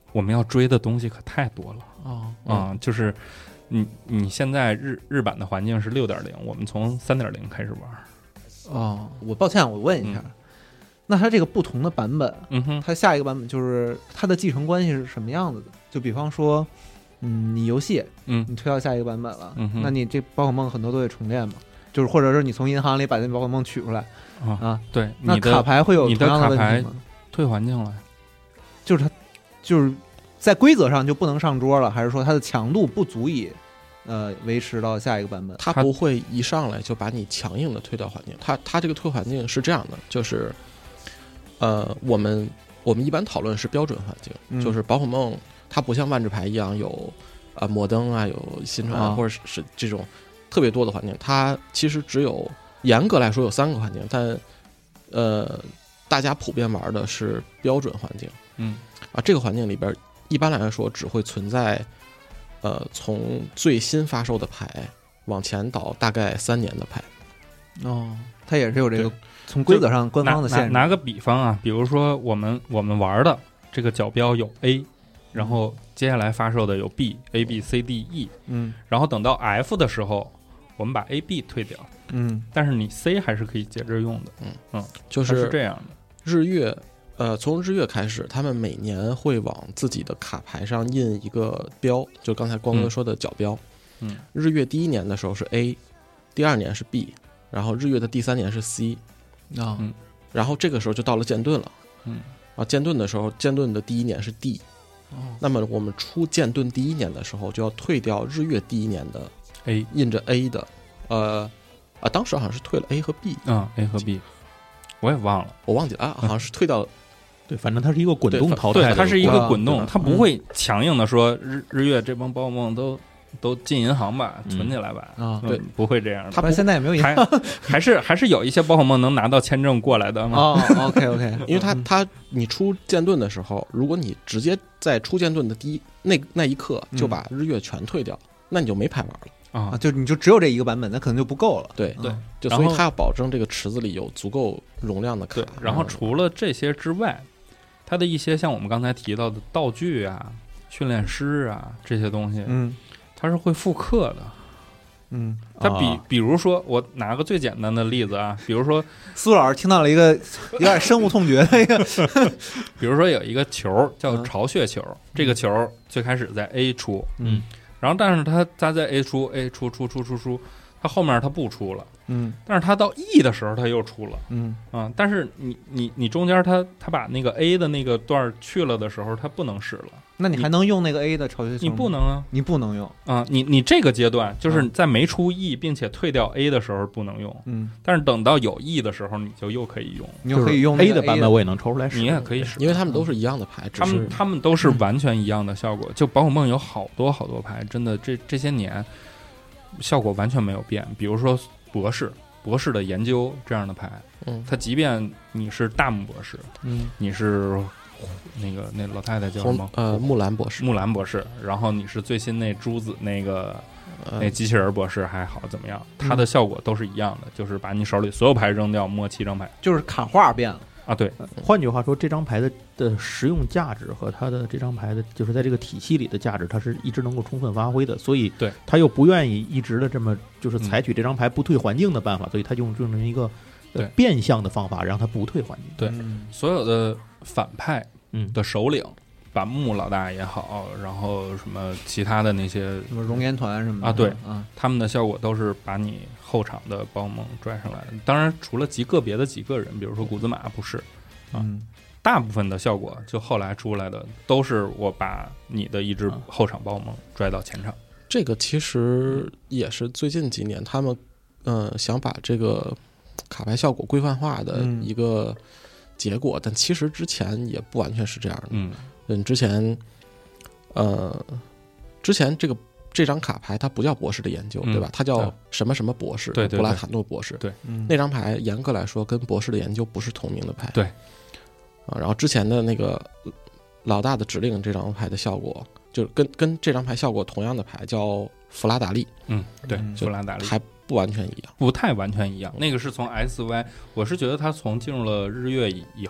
我们要追的东西可太多了哦， 啊、 嗯就是你你现在日日版的环境是六点零，我们从三点零开始玩。 哦，我抱歉，我问一下， 嗯那它这个不同的版本， 嗯哼， 它下一个版本就是它的继承关系是什么样子的？就比方说，嗯，你游戏嗯你推到下一个版本了， 嗯哼那你这宝可梦很多都得重练嘛，就是或者是你从银行里把那宝可梦取出来啊， 啊， 对， 那你的卡牌会有你的同样问卡牌题吗？ 退环境了。 就是它就是在规则上就不能上桌了，还是说它的强度不足以呃维持到下一个版本？ 它它不会一上来就把你强硬的推到环境，它它这个退环境是这样的，就是呃，我们我们一般讨论是标准环境， 嗯就是宝可梦它不像万智牌一样有啊、呃、摩登啊，有新传、 啊或者是是这种特别多的环境，它其实只有严格来说有三个环境，但呃大家普遍玩的是标准环境。 嗯啊，这个环境里边一般来说只会存在，呃，从最新发售的牌往前倒大概三年的牌。 哦，它也是有这个对从规则上官方的拿限制。 拿拿个比方啊，比如说我们我们玩的这个角标有 A， 然后接下来发售的有 B、A、B、C、D、E， 嗯然后等到 F 的时候，我们把 A、B 退掉， 嗯但是你 C 还是可以接着用的， 就它是是这样的。 日月，呃，从日月开始，他们每年会往自己的卡牌上印一个标，就刚才光哥说的角标。 嗯， 日月第一年的时候是 A， 第二年是 B， 然后日月的第三年是 C， 啊嗯然后这个时候就到了剑盾了。 嗯， 然后剑盾的时候，剑盾的第一年是 D。 哦那么我们出剑盾第一年的时候，就要退掉日月第一年的 A， 印着 A 的，呃，啊，当时好像是退了 A 和 B， 嗯 A 和 B， 我也忘了。 我忘记了啊，好像是退到对，反正它是一个滚动对对， 淘汰的， 它是一啊个滚动， 对吧它不会强硬的说日日月这帮宝可梦都都进银行吧， 嗯存起来吧， 啊， 嗯对， 不会这样的。 它不，现在也没有影响还还是还是有一些宝可梦能拿到签证过来的嘛。 哦。OK OK， 因为它它你出剑盾的时候，如果你直接在出剑盾的第一那那一刻就把日月全退掉，那你就没牌玩了。 啊， 啊， 就你就只有这一个版本，那可能就不够了。 对对啊然后就所以它要保证这个池子里有足够容量的卡对。然后除了这些之外，它的一些像我们刚才提到的道具啊、训练师啊这些东西， 嗯它是会复刻的。 嗯， 它比啊比如说，我拿个最简单的例子啊，比如说苏老师听到了一个有点深恶痛绝的一个， 比如说有一个球叫嗯巢穴球，这个球最开始在 A 出， 嗯， 然后但是它它在 A 出 A 出出出出出，它后面它不出了， 嗯但是它到 E 的时候它又出了嗯啊，但是你你你中间它它把那个 A 的那个段去了的时候，它不能使了， 那你还能用那个 A 的巢穴球吗？ 你不能啊你不能用。 啊，你你这个阶段就是嗯在没出 E 并且退掉 A 的时候不能用， 嗯， 但是等到有 E 的时候你就又可以用， 你就可以用那 A 个的版本，我也能抽出来使， 你也可以使。 因为他们都是一样的牌，只他们是他们都是完全一样的效果。就宝可梦有好多好多牌，真的这这些年效果完全没有变。比如说博士博士的研究这样的牌， 嗯， 它即便你是大木博士， 嗯你是那个那老太太叫什红么？ 呃木兰博士， 木兰博士，然后你是最新那珠子那个呃那机器人博士还好怎么样？它的效果都是一样的，就是把你手里所有牌扔掉，摸七张牌就是卡画变了。 啊。对， 换句话说，这张牌的的实用价值和它的这张牌的，就是在这个体系里的价值，它是一直能够充分发挥的。所以， 对他又不愿意一直的这么就是嗯采取这张牌不退环境的办法，所以他用用成一个呃对变相的方法让它不退环境。 对嗯所有的反派嗯， 的首领，把木老大也好，然后什么其他的那些， 什么熔岩团什么的啊对啊， 他们的效果都是把你后场的宝可梦拽上来的。当然，除了极个别的几个人，比如说古兹马不是，啊嗯大部分的效果就后来出来的都是我把你的一只后场宝可梦拽到前场。 这个其实也是最近几年他们呃想把这个卡牌效果规范化的嗯一个结果，但其实之前也不完全是这样的。 嗯嗯，之前呃之前这个这张卡牌它不叫博士的研究， 嗯对吧？它对叫什么什么博士， 对对对布拉塔诺博士。 对嗯， 那张牌严格来说跟博士的研究不是同名的牌。 对啊，然后之前的那个老大的指令这张牌的效果，就跟跟这张牌效果同样的牌叫弗拉达利， 嗯，对， 嗯弗拉达利还不完全一样。 不太完全一样。那个是从 S Y，我是觉得他从进入了日月以以后，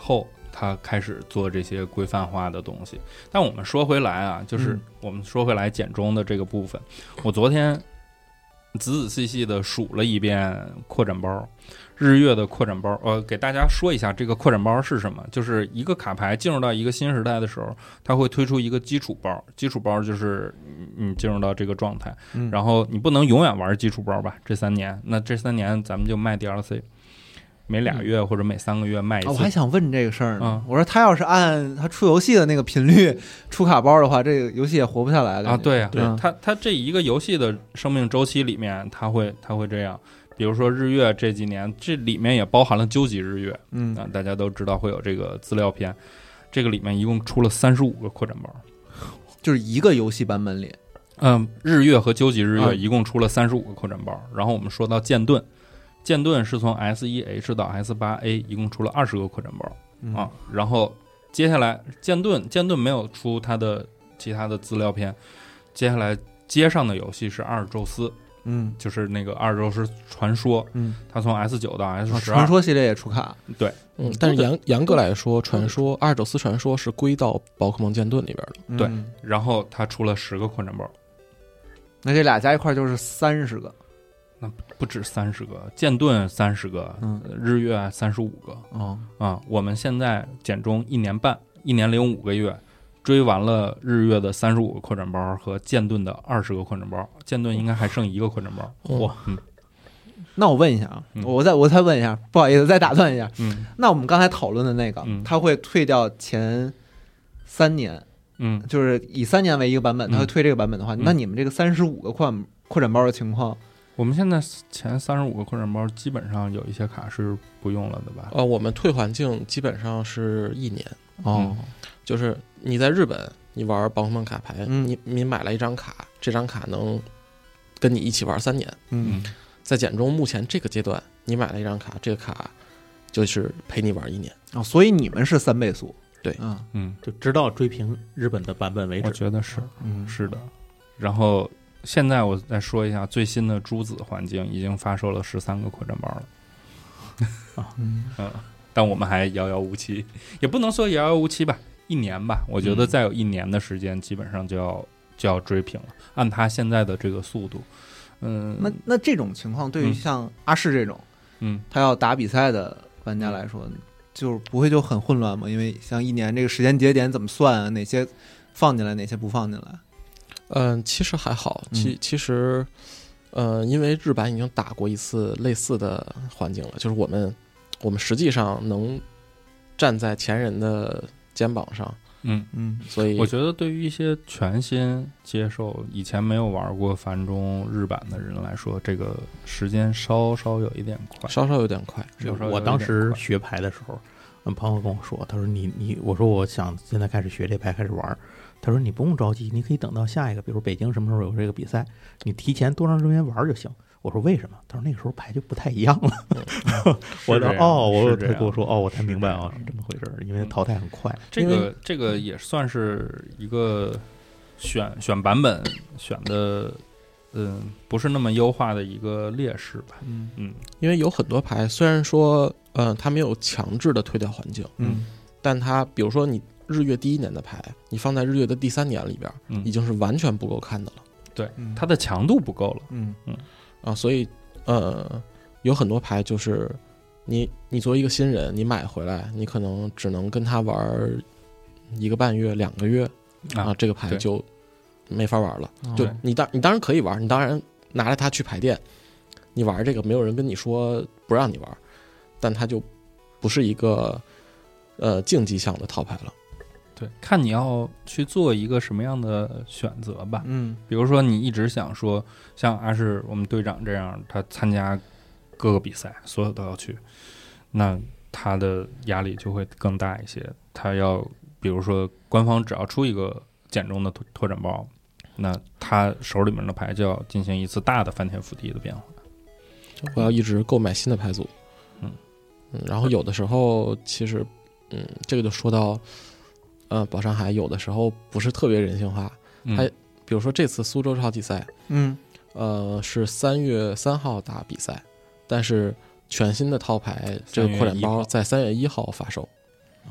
他开始做这些规范化的东西。但我们说回来啊，就是我们说回来简中的这个部分，嗯、我昨天仔仔细细的数了一遍扩展包，日月的扩展包，呃，给大家说一下这个扩展包是什么。就是一个卡牌进入到一个新时代的时候，它会推出一个基础包，基础包就是你进入到这个状态， 嗯、 然后你不能永远玩基础包吧？这三年，那这三年咱们就卖 D L C。每俩月或者每三个月卖一次。 哦、我还想问这个事儿呢、 嗯。 我说他要是按他出游戏的那个频率出卡包的话，这个游戏也活不下来了啊！对呀、 啊，对， 他他这一个游戏的生命周期里面，他会他会这样。比如说日月这几年，这里面也包含了究极日月， 嗯啊，大家都知道会有这个资料片，这个里面一共出了三十五个扩展包， 就是一个游戏版本里， 嗯，日月和究极日啊月一共出了三十五个扩展包。然后我们说到剑盾。剑盾是从 S 一 H 到 S 八 A 一共出了二十个扩展包、 嗯、 啊，然后接下来剑盾剑盾没有出它的其他的资料片，接下来接上的游戏是阿尔宙斯， 嗯， 就是那个阿尔宙斯传说， 嗯， 它从 S 九到 S 十二、 啊，传说系列也出卡， 对， 嗯，但是严严格来说，传说阿尔宙斯传说是归到宝可梦剑盾里边的， 嗯、 对，然后它出了十个扩展包， 那这俩加一块就是三十个。 那不止三十个，剑盾三十个， 嗯， 日月三十五个， 哦啊，我们现在简中一年半，一年零五个月，追完了日月的三十五个扩展包和剑盾的二十个扩展包，剑盾应该还剩一个扩展包。 哇， 嗯， 那我问一下啊， 嗯、 我再我再问一下，不好意思，再打断一下， 嗯， 那我们刚才讨论的那个， 嗯、 它会退掉前三年， 嗯， 就是以三年为一个版本，它会退这个版本的话， 嗯、 那你们这个三十五个扩扩展包的情况？ 我们现在前三十五个扩展包基本上有一些卡是不用了的吧？ 呃，我们退环境基本上是一年哦、 嗯，就是你在日本你玩宝可梦卡牌， 嗯、 你你买了一张卡，这张卡能跟你一起玩三年。 嗯， 在简中目前这个阶段，你买了一张卡，这个卡就是陪你玩一年哦，所以你们是三倍速， 对， 嗯嗯， 就直到追平日本的版本为止。 我觉得是， 嗯， 是的，然后。现在我再说一下最新的朱子环境已经发售了十三个扩展包了， 啊，嗯， 但我们还遥遥无期，也不能说遥遥无期吧，一年吧，我觉得再有一年的时间，基本上就要就要追平了。按他现在的这个速度，嗯， 那那这种情况对于像阿世这种， 嗯， 他要打比赛的玩家来说，就是不会就很混乱吗？因为像一年这个时间节点怎么算啊？哪些放进来，哪些不放进来？ 嗯，其实还好，其其实，呃，因为日版已经打过一次类似的环境了，就是我们我们实际上能站在前人的肩膀上， 嗯嗯， 所以我觉得对于一些全新接受以前没有玩过繁中日版的人来说，这个时间稍稍有一点快， 稍稍有点快。 稍稍有我当时学牌的时候，嗯，朋友跟我说，他说你你，我说我想现在开始学这牌，开始玩。他说你不用着急，你可以等到下一个，比如北京什么时候有这个比赛，你提前多长时间玩就行。我说为什么？他说那个时候牌就不太一样了。嗯、我说哦，我他跟我说哦，我才明白啊，是这么回事，因为淘汰很快。 这个这个也算是一个选选版本选的，嗯，不是那么优化的一个劣势吧。 嗯嗯， 因为有很多牌虽然说，呃，它没有强制的退掉环境， 嗯， 但它比如说你。日月第一年的牌，你放在日月的第三年里边， 嗯、 已经是完全不够看的了。 对，它的强度不够了。 嗯嗯啊，所以呃，有很多牌就是你你作为一个新人，你买回来，你可能只能跟他玩一个半月、两个月啊， 啊这个牌就没法玩了。 哦、 就你当你当然可以玩，你当然拿着它去牌店，你玩这个没有人跟你说不让你玩，但它就不是一个呃竞技项的套牌了。 对，看你要去做一个什么样的选择吧。 嗯， 比如说你一直想说，像阿是我们队长这样，他参加各个比赛，所有都要去，那他的压力就会更大一些。他要比如说官方只要出一个简中的拓展包，那他手里面的牌就要进行一次大的翻天覆地的变化。 我要一直购买新的牌组。 嗯嗯，然后有的时候其实，嗯，这个就说到。呃，宝山海有的时候不是特别人性化， 嗯、 还比如说这次苏州超级赛， 嗯， 呃，是三月三号打比赛，但是全新的套牌这个扩展包在三月一号发售，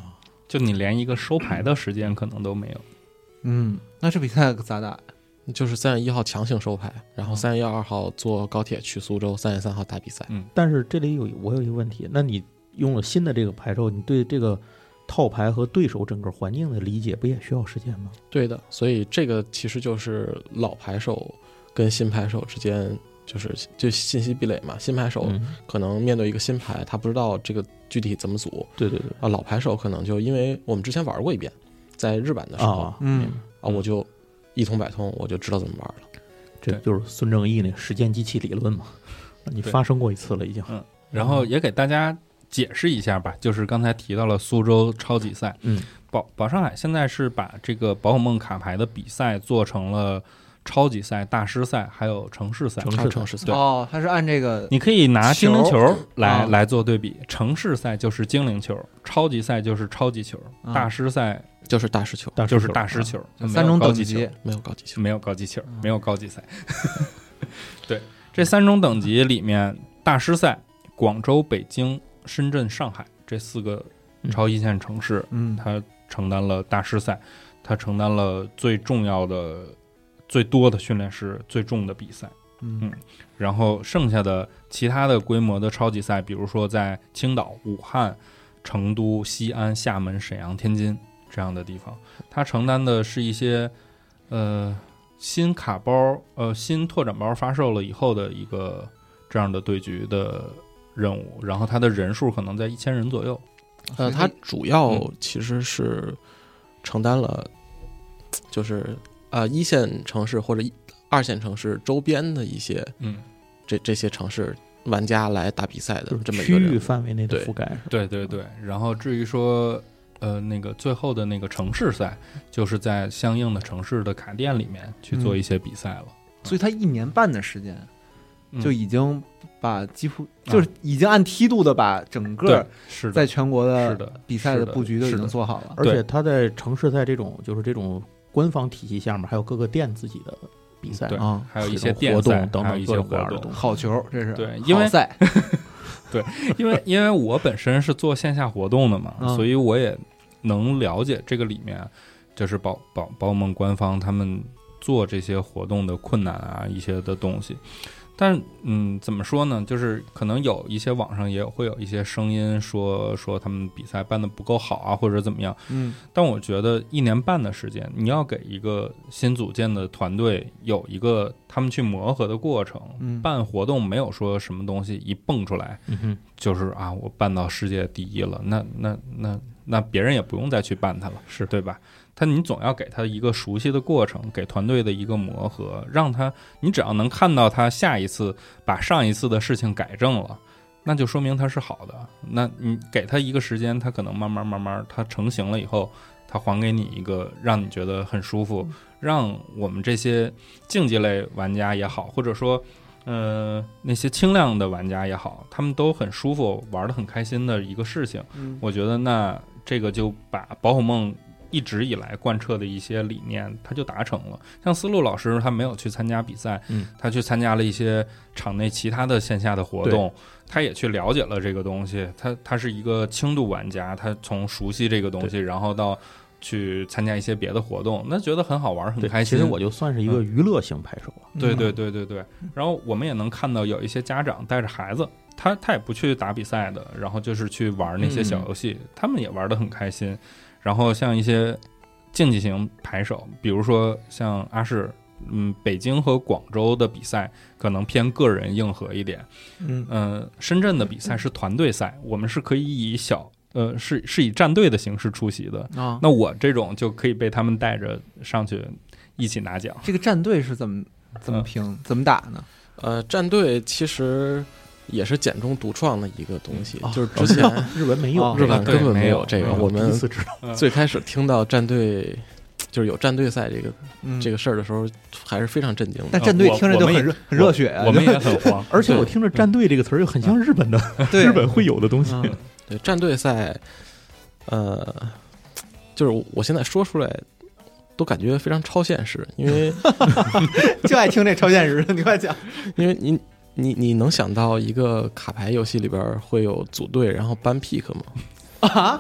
就你连一个收牌的时间可能都没有。 嗯，那这比赛咋打？ 就是三月一号强行收牌，然后三月二号坐高铁去苏州，三月三号打比赛。 嗯， 但是这里有我有一个问题，那你用了新的这个牌之后，你对这个套牌和对手整个环境的理解不也需要时间吗？ 对的，所以这个其实就是老牌手跟新牌手之间就是就信息壁垒嘛。新牌手可能面对一个新牌，他不知道这个具体怎么组。 对对对啊，老牌手可能就因为我们之前玩过一遍，在日版的时候， 啊， 嗯啊，我就一通百通，我就知道怎么玩了。 这就是孙正义那时间机器理论嘛，你发生过一次了已经。 嗯，然后也给大家解释一下吧，就是刚才提到了苏州超级赛， 嗯， 宝宝上海现在是把这个宝可梦卡牌的比赛做成了超级赛、大师赛还有城市赛。 城市还有城市赛， 哦，它是按这个你可以拿精灵球来、 啊来做对比，城市赛就是精灵球，超级赛就是超级球， 啊大师赛就是大师球， 大师就是球大师球，就没有三种等高级球级， 没有高级球。 没有高级球， 嗯没有高级赛。对，这三种等级里面，大师赛、广州、北京、深圳、上海这四个超一线城市， 嗯它承担了大师赛，它承担了最重要的、最多的训练师、最重的比赛。 嗯然后剩下的其他的规模的超级赛，比如说在青岛、武汉、成都、西安、厦门、沈阳、天津这样的地方，它承担的是一些呃新卡包、呃新拓展包发售了以后的一个这样的对局的任务，然后它的人数可能在一千人左右。 呃，它主要其实是承担了，就是呃一线城市或者一二线城市周边的一些嗯， 这这些城市玩家来打比赛的就是这么一区域个任务。 范围内的对覆盖。是吧对对对。然后至于说呃那个最后的那个城市赛，就是在相应的城市的卡店里面去做一些比赛了。 所以它一年半的时间嗯就已经把几乎就是已经按梯度的把整对个是的在全国的是的比赛的布局都已是的经做好了。 而且他在城市在这种就是这种官方体系下面，还有各个店自己的比赛对啊， 还有一些这种活动电赛等等各还有一些活动种各样的东。西。 好球，这是对因为好赛因为因为我本身是做线下活动的嘛， 嗯所以我也能了解这个里面就是宝宝宝梦官方他们做这些活动的困难啊，一些的东西。但嗯，怎么说呢？就是可能有一些网上也会有一些声音说说他们比赛办得不够好啊，或者怎么样。 嗯但我觉得一年半的时间，你要给一个新组建的团队有一个他们去磨合的过程。 嗯办活动没有说什么东西一蹦出来嗯哼， 就是啊，我办到世界第一了，那那那那别人也不用再去办它了，是对吧？他你总要给他一个熟悉的过程，给团队的一个磨合，让他你只要能看到他下一次把上一次的事情改正了，那就说明他是好的。那你给他一个时间，他可能慢慢慢慢他成型了以后，他还给你一个让你觉得很舒服，让我们这些竞技类玩家也好，或者说呃那些轻量的玩家也好，他们都很舒服，玩得很开心的一个事情。 嗯我觉得那这个就把宝可梦一直以来贯彻的一些理念，它就达成了。像思路老师，他没有去参加比赛， 嗯， 他去参加了一些场内其他的线下的活动，他也去了解了这个东西。他他是一个轻度玩家，他从熟悉这个东西，然后到去参加一些别的活动，那觉得很好玩，很对， 开心。 其实我就算是一个娱乐型拍手啊。 对对对对对，然后我们也能看到有一些家长带着孩子，他他也不去打比赛的，然后就是去玩那些小游戏，他们也玩得很开心。然后像一些竞技型牌手，比如说像阿世，嗯，北京和广州的比赛可能偏个人硬核一点， 嗯呃，深圳的比赛是团队赛，我们是可以以小呃是是以战队的形式出席的。 啊， 那我这种就可以被他们带着上去一起拿奖。 这个战队是怎么怎么评怎么打呢？ 呃，战队其实也是简中独创的一个东西， 哦就是之前日文没有哦， 日本根本没有这个。 对没有我们第一次知道。 最开始听到战队就是有战队赛这个嗯， 这个事儿的时候，还是非常震惊的。 但战队我听着就很热很热血啊， 我们也很慌。 而且我听着“战队”这个词儿又很像日本的对日本会有的东西。 嗯对战队赛，呃，就是我现在说出来都感觉非常超现实，因为就爱听这超现实的，你快讲。 因为你你你能想到一个卡牌游戏里边会有组队然后搬 pick 吗？ 啊，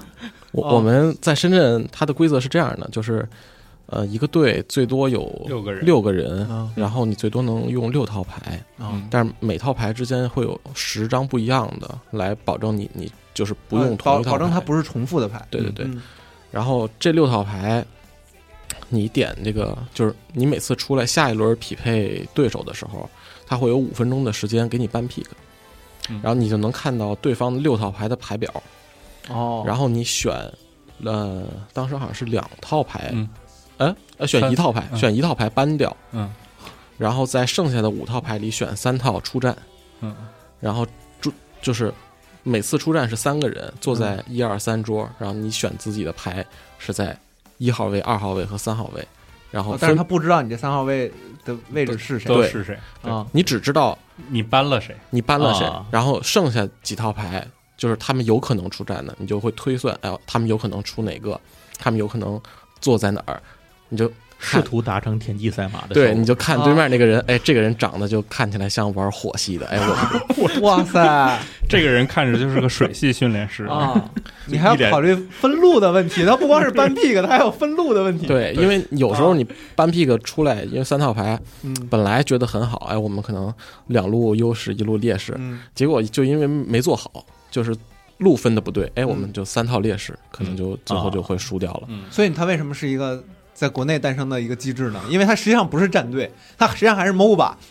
我、 哦我们在深圳，它的规则是这样的，就是呃，一个队最多有六个人六个人， 嗯然后你最多能用六套牌， 嗯但是每套牌之间会有十张不一样的，来保证你你就是不用同保一套牌， 保证它不是重复的牌。 对对对。 嗯然后这六套牌，你点这个就是你每次出来下一轮匹配对手的时候，它会有五分钟的时间给你搬 pick， 嗯然后你就能看到对方六套牌的牌表， 哦， 然后你选呃，当时好像是两套牌， 嗯呃呃选一套牌， 嗯选一套牌搬掉， 嗯然后在剩下的五套牌里选三套出战， 嗯然后就就是每次出战是三个人坐在一二三桌，然后你选自己的牌是在一号位、二号位和三号位，然后哦但是分他不知道你这三号位的位置是谁对都是谁？对啊。 你只知道你搬了谁？ 你搬了谁， 啊然后剩下几套牌就是他们有可能出战的，你就会推算，哎呦，他们有可能出哪个，他们有可能坐在哪儿，你就试图达成田忌赛马的对， 效果你就看对面那个人，哎，这个人长得就看起来像玩火系的，哎，我哇塞这个人看着就是个水系训练师啊！你还要考虑分路的问题，他不光是搬 pick，他还有分路的问题。 对，因为有时候你搬 pick 出来，因为三套牌嗯本来觉得很好，哎，我们可能两路优势，一路劣势， 嗯结果就因为没做好，就是路分的不对，哎，我们就三套劣势，可能就最后就会输掉了。 嗯， 所以它为什么是一个在国内诞生的一个机制呢？因为它实际上不是战队，它实际上还是 M O B A。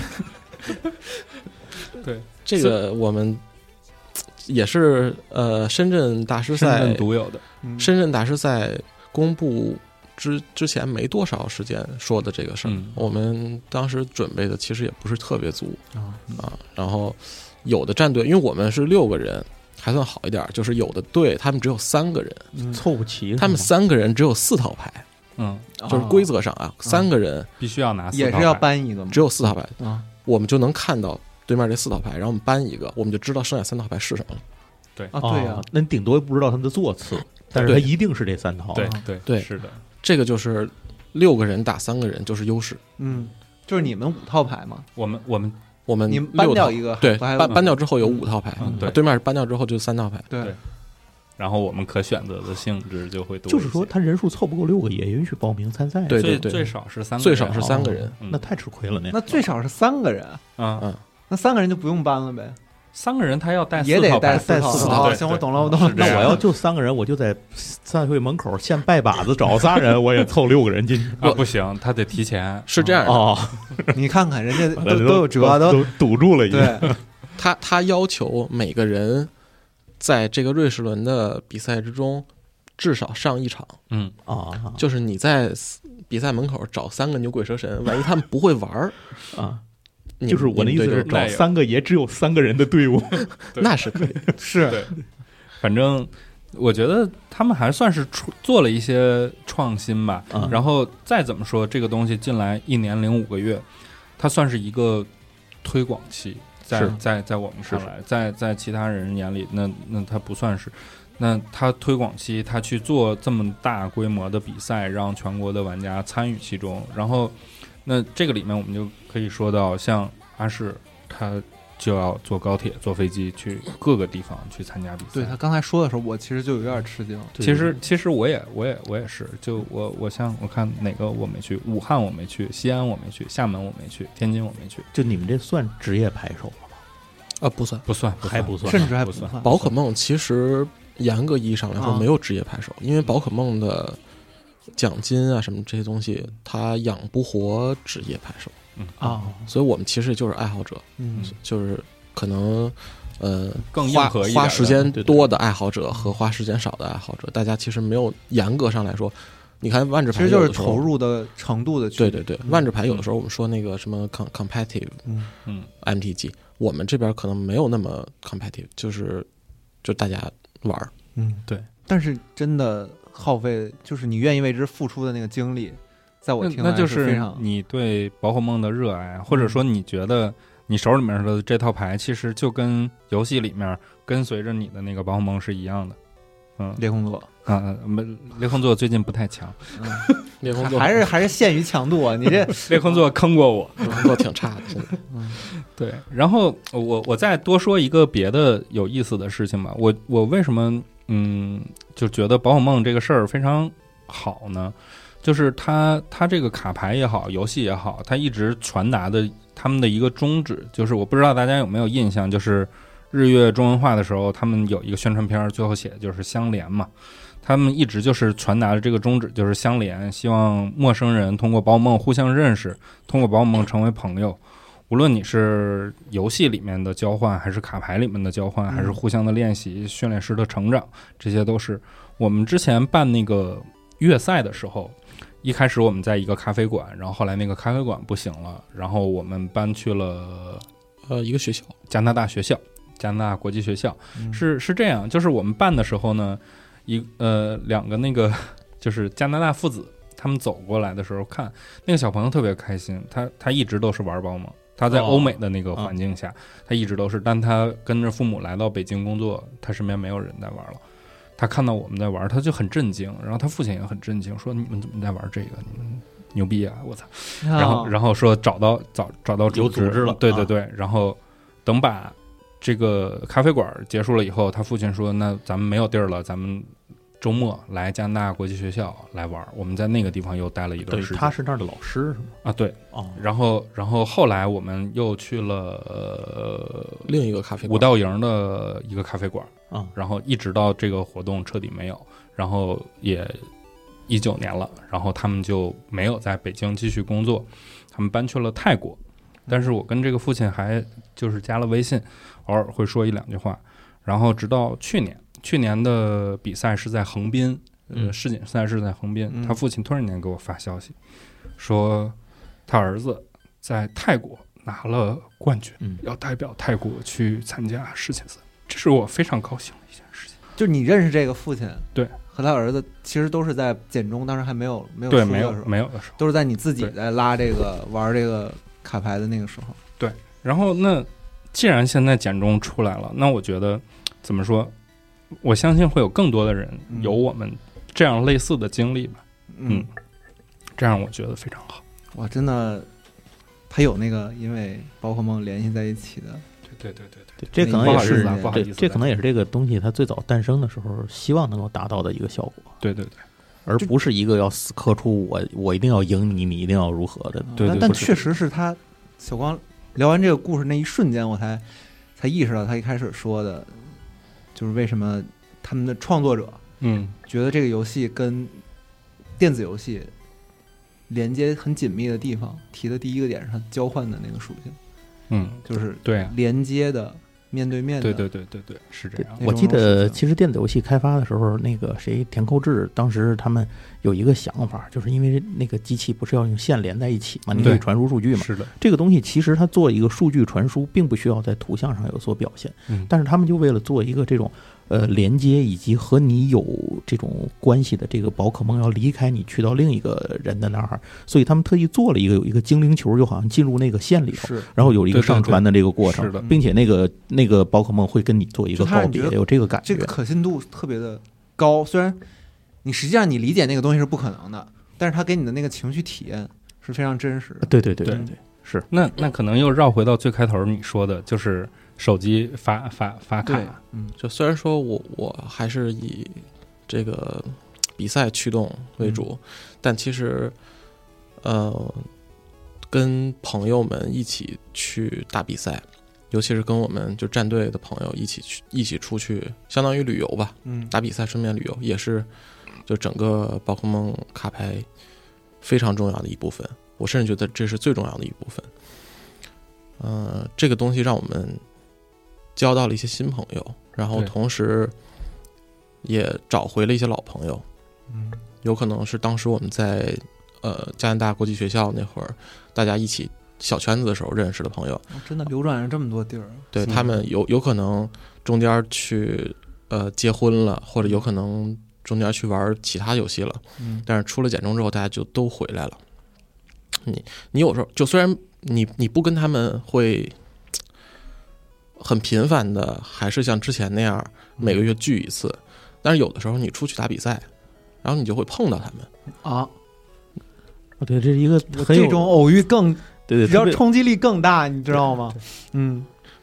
对， 这个我们也是呃，深圳大师深赛圳独有的。 嗯深圳大师赛公布之之前没多少时间说的这个事儿， 嗯我们当时准备的其实也不是特别足啊啊。然后有的战队，因为我们是六个人，还算好一点，就是有的队他们只有三个人， 嗯凑不齐， 他们三个人只有四套牌， 嗯， 就是规则上啊，三个人必须要拿四也是要套牌搬一个吗？ 只有四套牌， 啊我们就能看到对面这四套牌，然后我们搬一个，我们就知道剩下三套牌是什么了。 啊，对呀哦，那你顶多不知道他们的座次，但是对他一定是这三套。 对对对是的， 这个就是六个人打三个人就是优势， 嗯，就是你们五套牌嘛， 我们我们我们你们搬六套掉一个， 对不还搬搬掉之后有五套牌， 嗯对对面搬掉之后就三套牌。 对对然后我们可选择的性质就会多一些， 就是说他人数凑不够六个，也允许报名参赛。 对对对最最少是三个人， 最少是三个人， 嗯那太吃亏了呢。 那最少是三个人， 嗯嗯， 那三个人就不用搬了呗， 三个人他要带也得带四套牌套。 带四哦套对行，我对懂了，我懂了是。这样那我要就三个人，我就在赛会门口先拜把子找仨人，我也凑六个人进去。 啊，不行，他得提前。 是这样的， 哦， 你看看人家都都都有辙，都都堵住了，已经。 对， 他他要求每个人在这个瑞士轮的比赛之中至少上一场， 嗯， 啊就是你在比赛门口找三个牛鬼蛇神，万一他们不会玩儿， 啊！ 你就是我的意思是你们队就找三个也只有三个人的队伍。 那是可以， 是对，反正我觉得他们还算是出做了一些创新吧。 嗯然后再怎么说，这个东西进来一年零五个月，它算是一个推广期，在是在在我们看来，在在其他人眼里，那那它不算是。那他推广期，他去做这么大规模的比赛，让全国的玩家参与其中。然后，那这个里面我们就可以说到，像阿世，他就要坐高铁、坐飞机去各个地方去参加比赛。 对他刚才说的时候，我其实就有点吃惊。 其实其实我也我也我也是，就我我像我看哪个我没去，武汉我没去，西安我没去，厦门我没去，天津我没去， 就你们这算职业牌手了吗？ 啊，不算。 不算还不算， 甚至还不算算。 宝可梦其实严格意义上来说啊没有职业牌手，因为宝可梦的奖金啊什么这些东西，它养不活职业牌手， 啊， 所以我们其实就是爱好者， 嗯， 就是可能呃更硬花核一点的花时间对对多的爱好者和花时间少的爱好者，大家其实没有严格上来说，你看万智牌其实就是有的时候投。入的程度的区别。 对对对，万智牌有的时候我们说那个什么 com competitive 嗯， 嗯 M T G，我们这边可能没有那么 competitive，就是就大家玩儿。 嗯， 对。 但是真的耗费，就是你愿意为之付出的那个精力，在我那听来那就是非常你对宝可梦的热爱，或者说你觉得你手里面的这套牌其实就跟游戏里面跟随着你的那个宝可梦是一样的。嗯猎空座， 啊，没猎空座最近不太强， 猎空座还是还是限于强度啊！你这猎空座坑过我。 猎空座挺差的，现在对，然后我我再多说一个别的有意思的事情吧。我我为什么嗯，就觉得宝可梦这个事儿非常好呢？就是它它这个卡牌也好，游戏也好，它一直传达的他们的一个宗旨，就是我不知道大家有没有印象，就是日月中文化的时候，他们有一个宣传片，最后写的就是相连嘛。他们一直就是传达的这个宗旨，就是相连，希望陌生人通过宝可梦互相认识，通过宝可梦成为朋友。无论你是游戏里面的交换，还是卡牌里面的交换，还是互相的练习、训练师的成长，这些都是我们之前办那个月赛的时候。一开始我们在一个咖啡馆，然后后来那个咖啡馆不行了，然后我们搬去了呃一个学校， 加拿大学校，加拿大国际学校。 嗯、 是是这样，就是我们办的时候呢，一呃两个那个就是加拿大父子，他们走过来的时候看那个小朋友特别开心，他他一直都是玩宝可梦，他在欧美的那个环境下，哦、他一直都是，但他跟着父母来到北京工作，他身边没有人在玩了。他看到我们在玩，他就很震惊，然后他父亲也很震惊，说：“你们怎么在玩这个？你们牛逼啊！我操！”然后，然后说找到找找到有组织了， 对对对。然后等把这个咖啡馆结束了以后，他父亲说：“那咱们没有地儿了，咱们周末来加拿大国际学校来玩。”我们在那个地方又待了一段时间。 他是那儿的老师是吗？ 啊，对。 哦。 然后，然后后来我们又去了呃另一个咖啡馆， 五道营的一个咖啡馆。 啊、嗯， 然后一直到这个活动彻底没有，然后也一九年了，然后他们就没有在北京继续工作，他们搬去了泰国。但是我跟这个父亲还就是加了微信，偶尔会说一两句话。然后直到去年，去年的比赛是在横滨，呃，世锦赛是在横滨， 嗯、 他父亲突然间给我发消息，说他儿子在泰国拿了冠军， 嗯、 要代表泰国去参加世锦赛。这是我非常高兴的一件事情。 就你认识这个父亲， 对， 和他儿子其实都是在简中，当时还没有没有对没有没有的时候， 都是在你自己在拉这个玩这个卡牌的那个时候。 对，然后那既然现在简中出来了，那我觉得怎么说？我相信会有更多的人有我们这样类似的经历吧。 嗯， 嗯这样我觉得非常好。 哇，真的，他有那个因为宝可梦联系在一起的。 对对对对， 这可能也是这这可能也是这个东西它最早诞生的时候希望能够达到的一个效果。 对对对， 而不是一个要死磕出我我一定要赢你，你一定要如何的。 对对， 但确实是他小光聊完这个故事那一瞬间，我才才意识到他一开始说的，就是为什么他们的创作者嗯觉得这个游戏跟电子游戏连接很紧密的地方，提的第一个点是它交换的那个属性。 嗯， 就是对连接的面对面的， 对对对对对，是这样。 我记得其实电子游戏开发的时候，那个谁田寇志当时他们有一个想法，就是因为那个机器不是要用线连在一起嘛，你可以传输数据嘛。 是的， 这个东西其实它做一个数据传输，并不需要在图像上有所表现， 嗯， 但是他们就为了做一个这种。呃，连接以及和你有这种关系的这个宝可梦要离开你去到另一个人的那儿，所以他们特意做了一个有一个精灵球，就好像进入那个线里头，然后有一个上传的这个过程， 对对对， 并且那个那个宝可梦会跟你做一个告别，有这个感觉， 这个可信度特别的高。虽然你实际上你理解那个东西是不可能的，但是它给你的那个情绪体验是非常真实的。 对对对对对，是。 那那可能又绕回到最开头你说的，就是手机发发发卡。 嗯，就虽然说我我还是以这个比赛驱动为主，嗯、但其实呃跟朋友们一起去打比赛，尤其是跟我们就战队的朋友一起去一起出去，相当于旅游吧。 嗯， 打比赛顺便旅游，也是就整个宝可梦卡牌非常重要的一部分。我甚至觉得这是最重要的一部分。呃，这个东西让我们交到了一些新朋友，然后同时也找回了一些老朋友。 嗯， 有可能是当时我们在呃加拿大国际学校那会儿，大家一起小圈子的时候认识的朋友。 哦、真的流转了这么多地儿。 对，他们有有可能中间去呃结婚了，或者有可能中间去玩其他游戏了。 嗯， 但是出了简中之后，大家就都回来了。你你有时候就虽然你你不跟他们会很频繁的，还是像之前那样每个月聚一次，但是有的时候你出去打比赛，然后你就会碰到他们啊。 对，这是一个很有这种偶遇更对对， 要冲击力更大，你知道吗？嗯，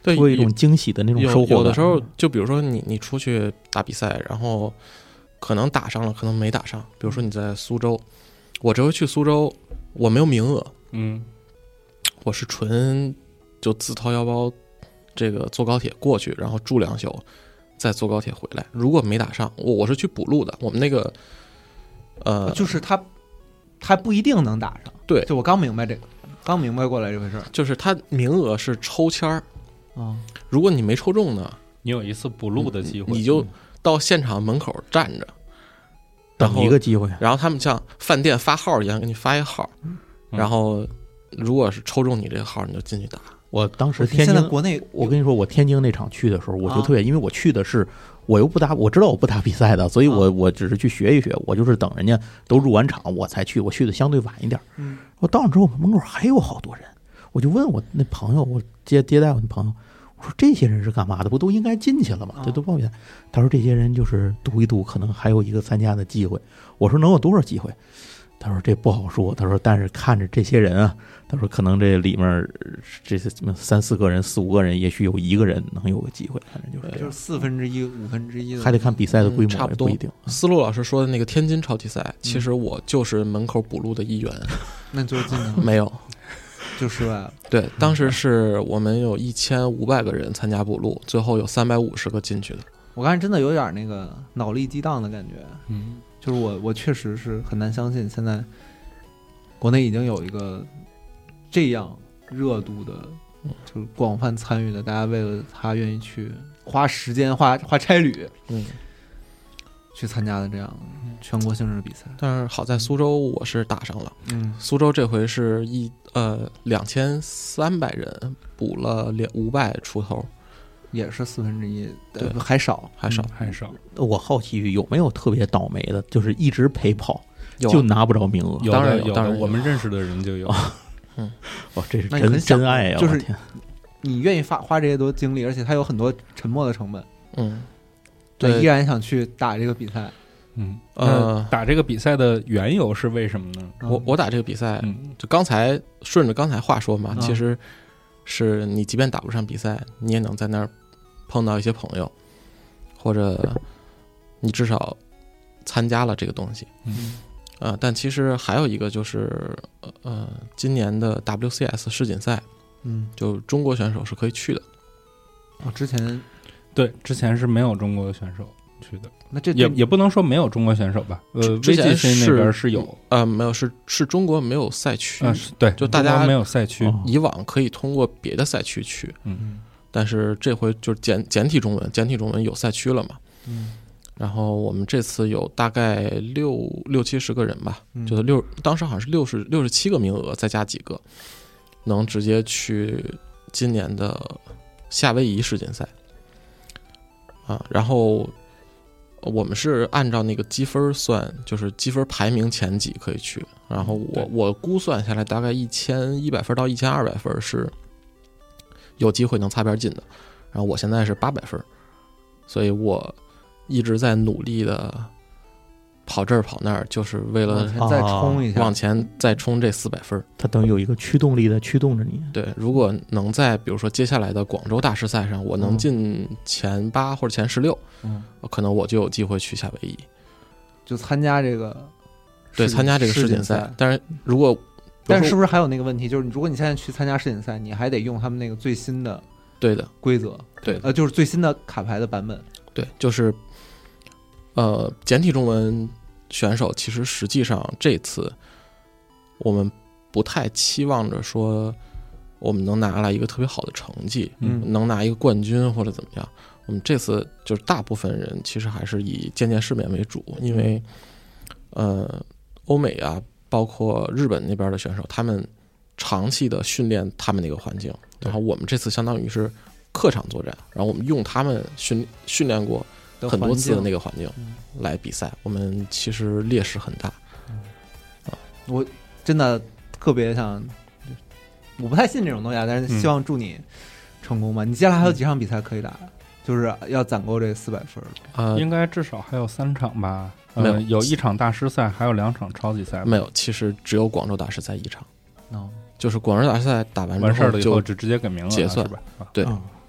对， 作为一种惊喜的那种有收获感。 有的时候，就比如说你你出去打比赛，然后可能打上了，可能没打上。比如说你在苏州，我这回去苏州，我没有名额， 嗯， 我是纯就自掏腰包，这个坐高铁过去，然后住两宿，再坐高铁回来。如果没打上，我我是去补录的。我们那个呃， 就是他他不一定能打上。 对， 就我刚明白这个，刚明白过来这回事儿。 就是他名额是抽签儿啊， 如果你没抽中呢， 你有一次补录的机会， 你就到现场门口站着，然等后一个机会。 然后他们像饭店发号一样给你发一号， 嗯然后如果是抽中你这个号，你就进去打。 我当时我天津， 现在国内我跟你说，我天津那场去的时候，我就啊特别，因为我去的是，我又不打，我知道我不打比赛的，所以我我只是去学一学，我就是等人家都入完场我才去，我去的相对晚一点。 嗯， 我到了之后，门口还有好多人，我就问我那朋友，我接接待我那朋友，我说这些人是干嘛的？不都应该进去了吗？这都报比赛。他说这些人就是赌一赌，可能还有一个参加的机会。我说能有多少机会？他说这不好说。他说但是看着这些人啊，他说可能这里面这三四个人、四五个人，也许有一个人能有个机会。反正就是这样， 就是四分之一、五分之一的， 还得看比赛的规模， 嗯差不多也不一定。 思路老师说的那个天津超级赛，其实我就是门口补录的一员， 那最后进的没有。 就失败了。 对，当时是我们有一千五百个人参加补录，最后有三百五十个进去的。 我刚才真的有点那个脑力激荡的感觉， 嗯， 就是我我确实是很难相信，现在国内已经有一个这样热度的，就是广泛参与的，大家为了他愿意去花时间、花花差旅， 嗯， 去参加的这样全国性质的比赛。 但是好在苏州我是打上了， 嗯， 苏州这回是一呃两千三百人补了两五百出头， 也是四分之一， 对呃还少还少。 还少。 我好奇有没有特别倒霉的，就是一直陪跑有啊就拿不着名额。 有当然的有的， 有当然有我们认识的人就有。 哇，这是真那你很想真爱呀！ 就是我天你愿意花花这些多精力，而且它有很多沉没的成本， 嗯， 但依对， 然想去打这个比赛。 嗯， 呃那打这个比赛的缘由是为什么呢？ 我我打这个比赛， 嗯就刚才顺着刚才话说嘛， 嗯其实是你即便打不上比赛，你也能在那儿碰到一些朋友，或者你至少参加了这个东西。 嗯呃，但其实还有一个就是，呃，今年的 W C S 世锦赛， 嗯， 就中国选手是可以去的。 我之前对，之前是没有中国选手去的， 那这也也不能说没有中国选手吧。呃， 之前微积分那边是是有， 呃，没有，是是中国没有赛区， 啊，是对， 就大家中国没有赛区。 哦以往可以通过别的赛区去， 嗯但是这回就是简简体中文，简体中文有赛区了嘛。 嗯然后我们这次有大概六六七十个人吧， 嗯就是六，当时好像是六十六十七个名额，再加几个，能直接去今年的夏威夷世锦赛啊。然后我们是按照那个积分算，就是积分排名前几可以去。然后我对我估算下来，大概一千一百分到一千二百分是有机会能擦边进的。然后我现在是八百分，所以我一直在努力的跑这儿跑那儿，就是为了往前再冲一下， 往前再冲这四百分。 它等于有一个驱动力的驱动着你。 对，如果能在比如说接下来的广州大师赛上，我能嗯进前八或者前十六， 嗯， 可能我就有机会去夏威夷， 就参加这个对， 世参加这个世锦赛。 但是如果但是是不是还有那个问题，就是如果你现在去参加世锦赛，你还得用他们那个最新的对的， 规则， 对的呃，就是最新的卡牌的版本。 对，就是呃，简体中文选手其实实际上这次我们不太期望着说我们能拿来一个特别好的成绩， 嗯能拿一个冠军或者怎么样。我们这次就是大部分人其实还是以见见世面为主，因为呃，欧美啊，包括日本那边的选手，他们长期的训练他们那个环境，然后我们这次相当于是客场作战，然后我们用他们训训练过很多次的那个环境来比赛，我们其实劣势很大。 我真的特别想，我不太信这种东西啊，但是希望祝你成功吧。你接下来还有几场比赛可以打，就是要攒够这四百分。 呃， 应该至少还有三场吧？ 没有呃，有一场大师赛，还有两场超级赛吧。 没有，其实只有广州大师赛一场， no， 就是广州大师赛打完完事儿了以后之后就就直接给名额了结算是吧？啊对啊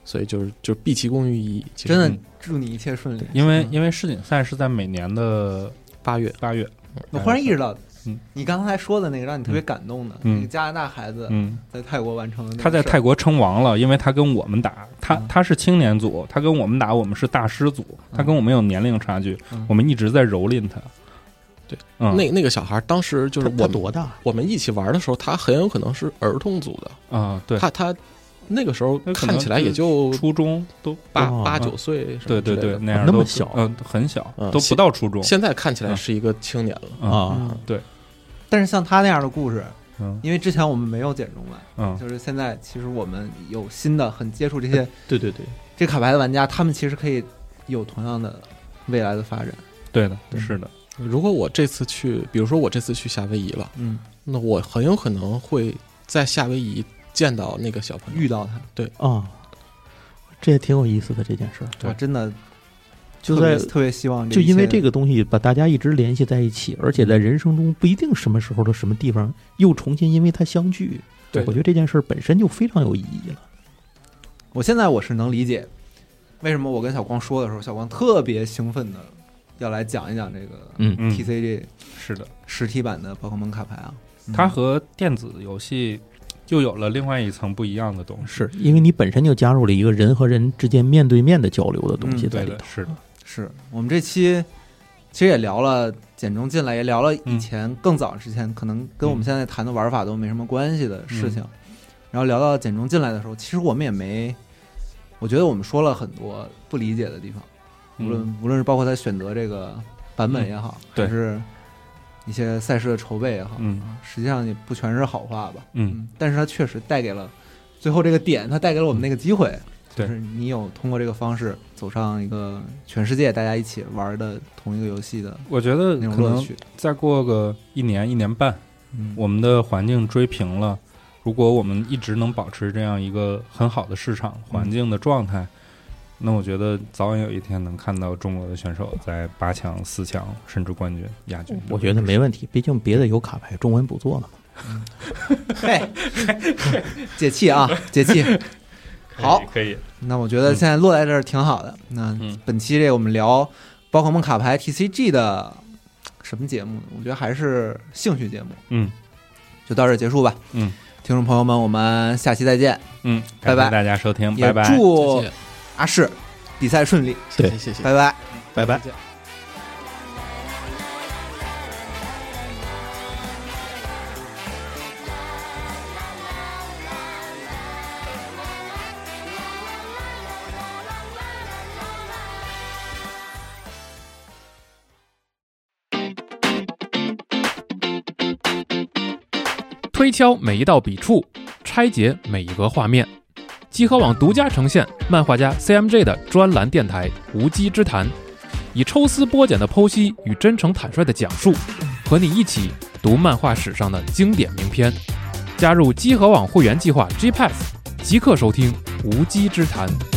所以就是就是毕其功于一役，其实真的祝你一切顺利。 因为因为世锦赛是在每年的八月八月， 我忽然意识到， 嗯， 你刚才说的那个让你特别感动的， 嗯那个加拿大孩子嗯， 在泰国完成的那个事儿， 他在泰国称王了，因为他跟我们打，他嗯他是青年组，他跟我们打，我们是大师组，他跟我们有年龄差距， 嗯我们一直在蹂躏他。 对， 嗯， 那那个小孩当时就是他我们他多大？ 我们一起玩的时候，他很有可能是儿童组的， 啊，对， 他他那个时候那可能看起来也就初中都哦八八九岁什对对对， 么之类的， 那样都那么小嗯，很小， 嗯都不到初中。 现在看起来是一个青年了。 嗯啊， 嗯对， 但是像他那样的故事， 嗯因为之前我们没有简中版， 嗯就是现在其实我们有新的很接触这些对对对， 这卡牌的玩家，他们其实可以有同样的未来的发展。 对的， 对是的， 如果我这次去，比如说我这次去夏威夷了， 嗯， 那我很有可能会在夏威夷见到那个小朋友。 遇到他， 啊，这也挺有意思的这件事儿。 对我真的就在特别特别希望， 就因为这个东西把大家一直联系在一起，而且在人生中不一定什么时候的什么地方又重新因为它相聚。 对我觉得这件事儿本身就非常有意义了。 我现在我是能理解为什么我跟小光说的时候，小光特别兴奋的要来讲一讲这个嗯嗯 T C G 是的， 实体版的宝可梦卡牌啊。嗯它和电子游戏又有了另外一层不一样的东西。 是因为你本身就加入了一个人和人之间面对面的交流的东西嗯在里头。， 对的是的， 是我们这期其实也聊了简中进来，也聊了以前更早之前可能跟我们现在谈的玩法都没什么关系的事情。然后聊到简中进来的时候，其实我们也没，我觉得我们说了很多不理解的地方，无论、 嗯无论是包括他选择这个版本也好， 嗯对还是一些赛事的筹备也好， 嗯实际上也不全是好话吧。 嗯， 但是它确实带给了最后这个点，它带给了我们那个机会，就对是你有通过这个方式走上一个全世界大家一起玩的同一个游戏的我觉得那种可能乐趣。 再过个一年一年半， 嗯， 我们的环境追平了，如果我们一直能保持这样一个很好的市场环境的状态，那我觉得早晚有一天能看到中国的选手在八强、四强甚至冠军、亚军。 我觉得没问题，毕竟别的有卡牌，中文不做了嘛。 嘿，解气啊，解气。好， 可以， 那我觉得现在落在这儿挺好的。那嗯本期这个我们聊宝可梦卡牌 T C G 的什么节目呢？我觉得还是兴趣节目， 嗯就到这儿结束吧。 嗯听众朋友们，我们下期再见。 嗯， 拜拜感谢大家收听， 也拜拜。 祝谢谢阿世比赛顺利， 对谢谢谢谢， 拜拜。 拜拜。 再见推敲每一道笔触，拆解每一格画面。集合网独家呈现漫画家 C M J 的专栏电台《无稽之谈》，以抽丝剥茧的剖析与真诚坦率的讲述，和你一起读漫画史上的经典名篇。加入集合网会员计划 G Pass， 即刻收听《无稽之谈》。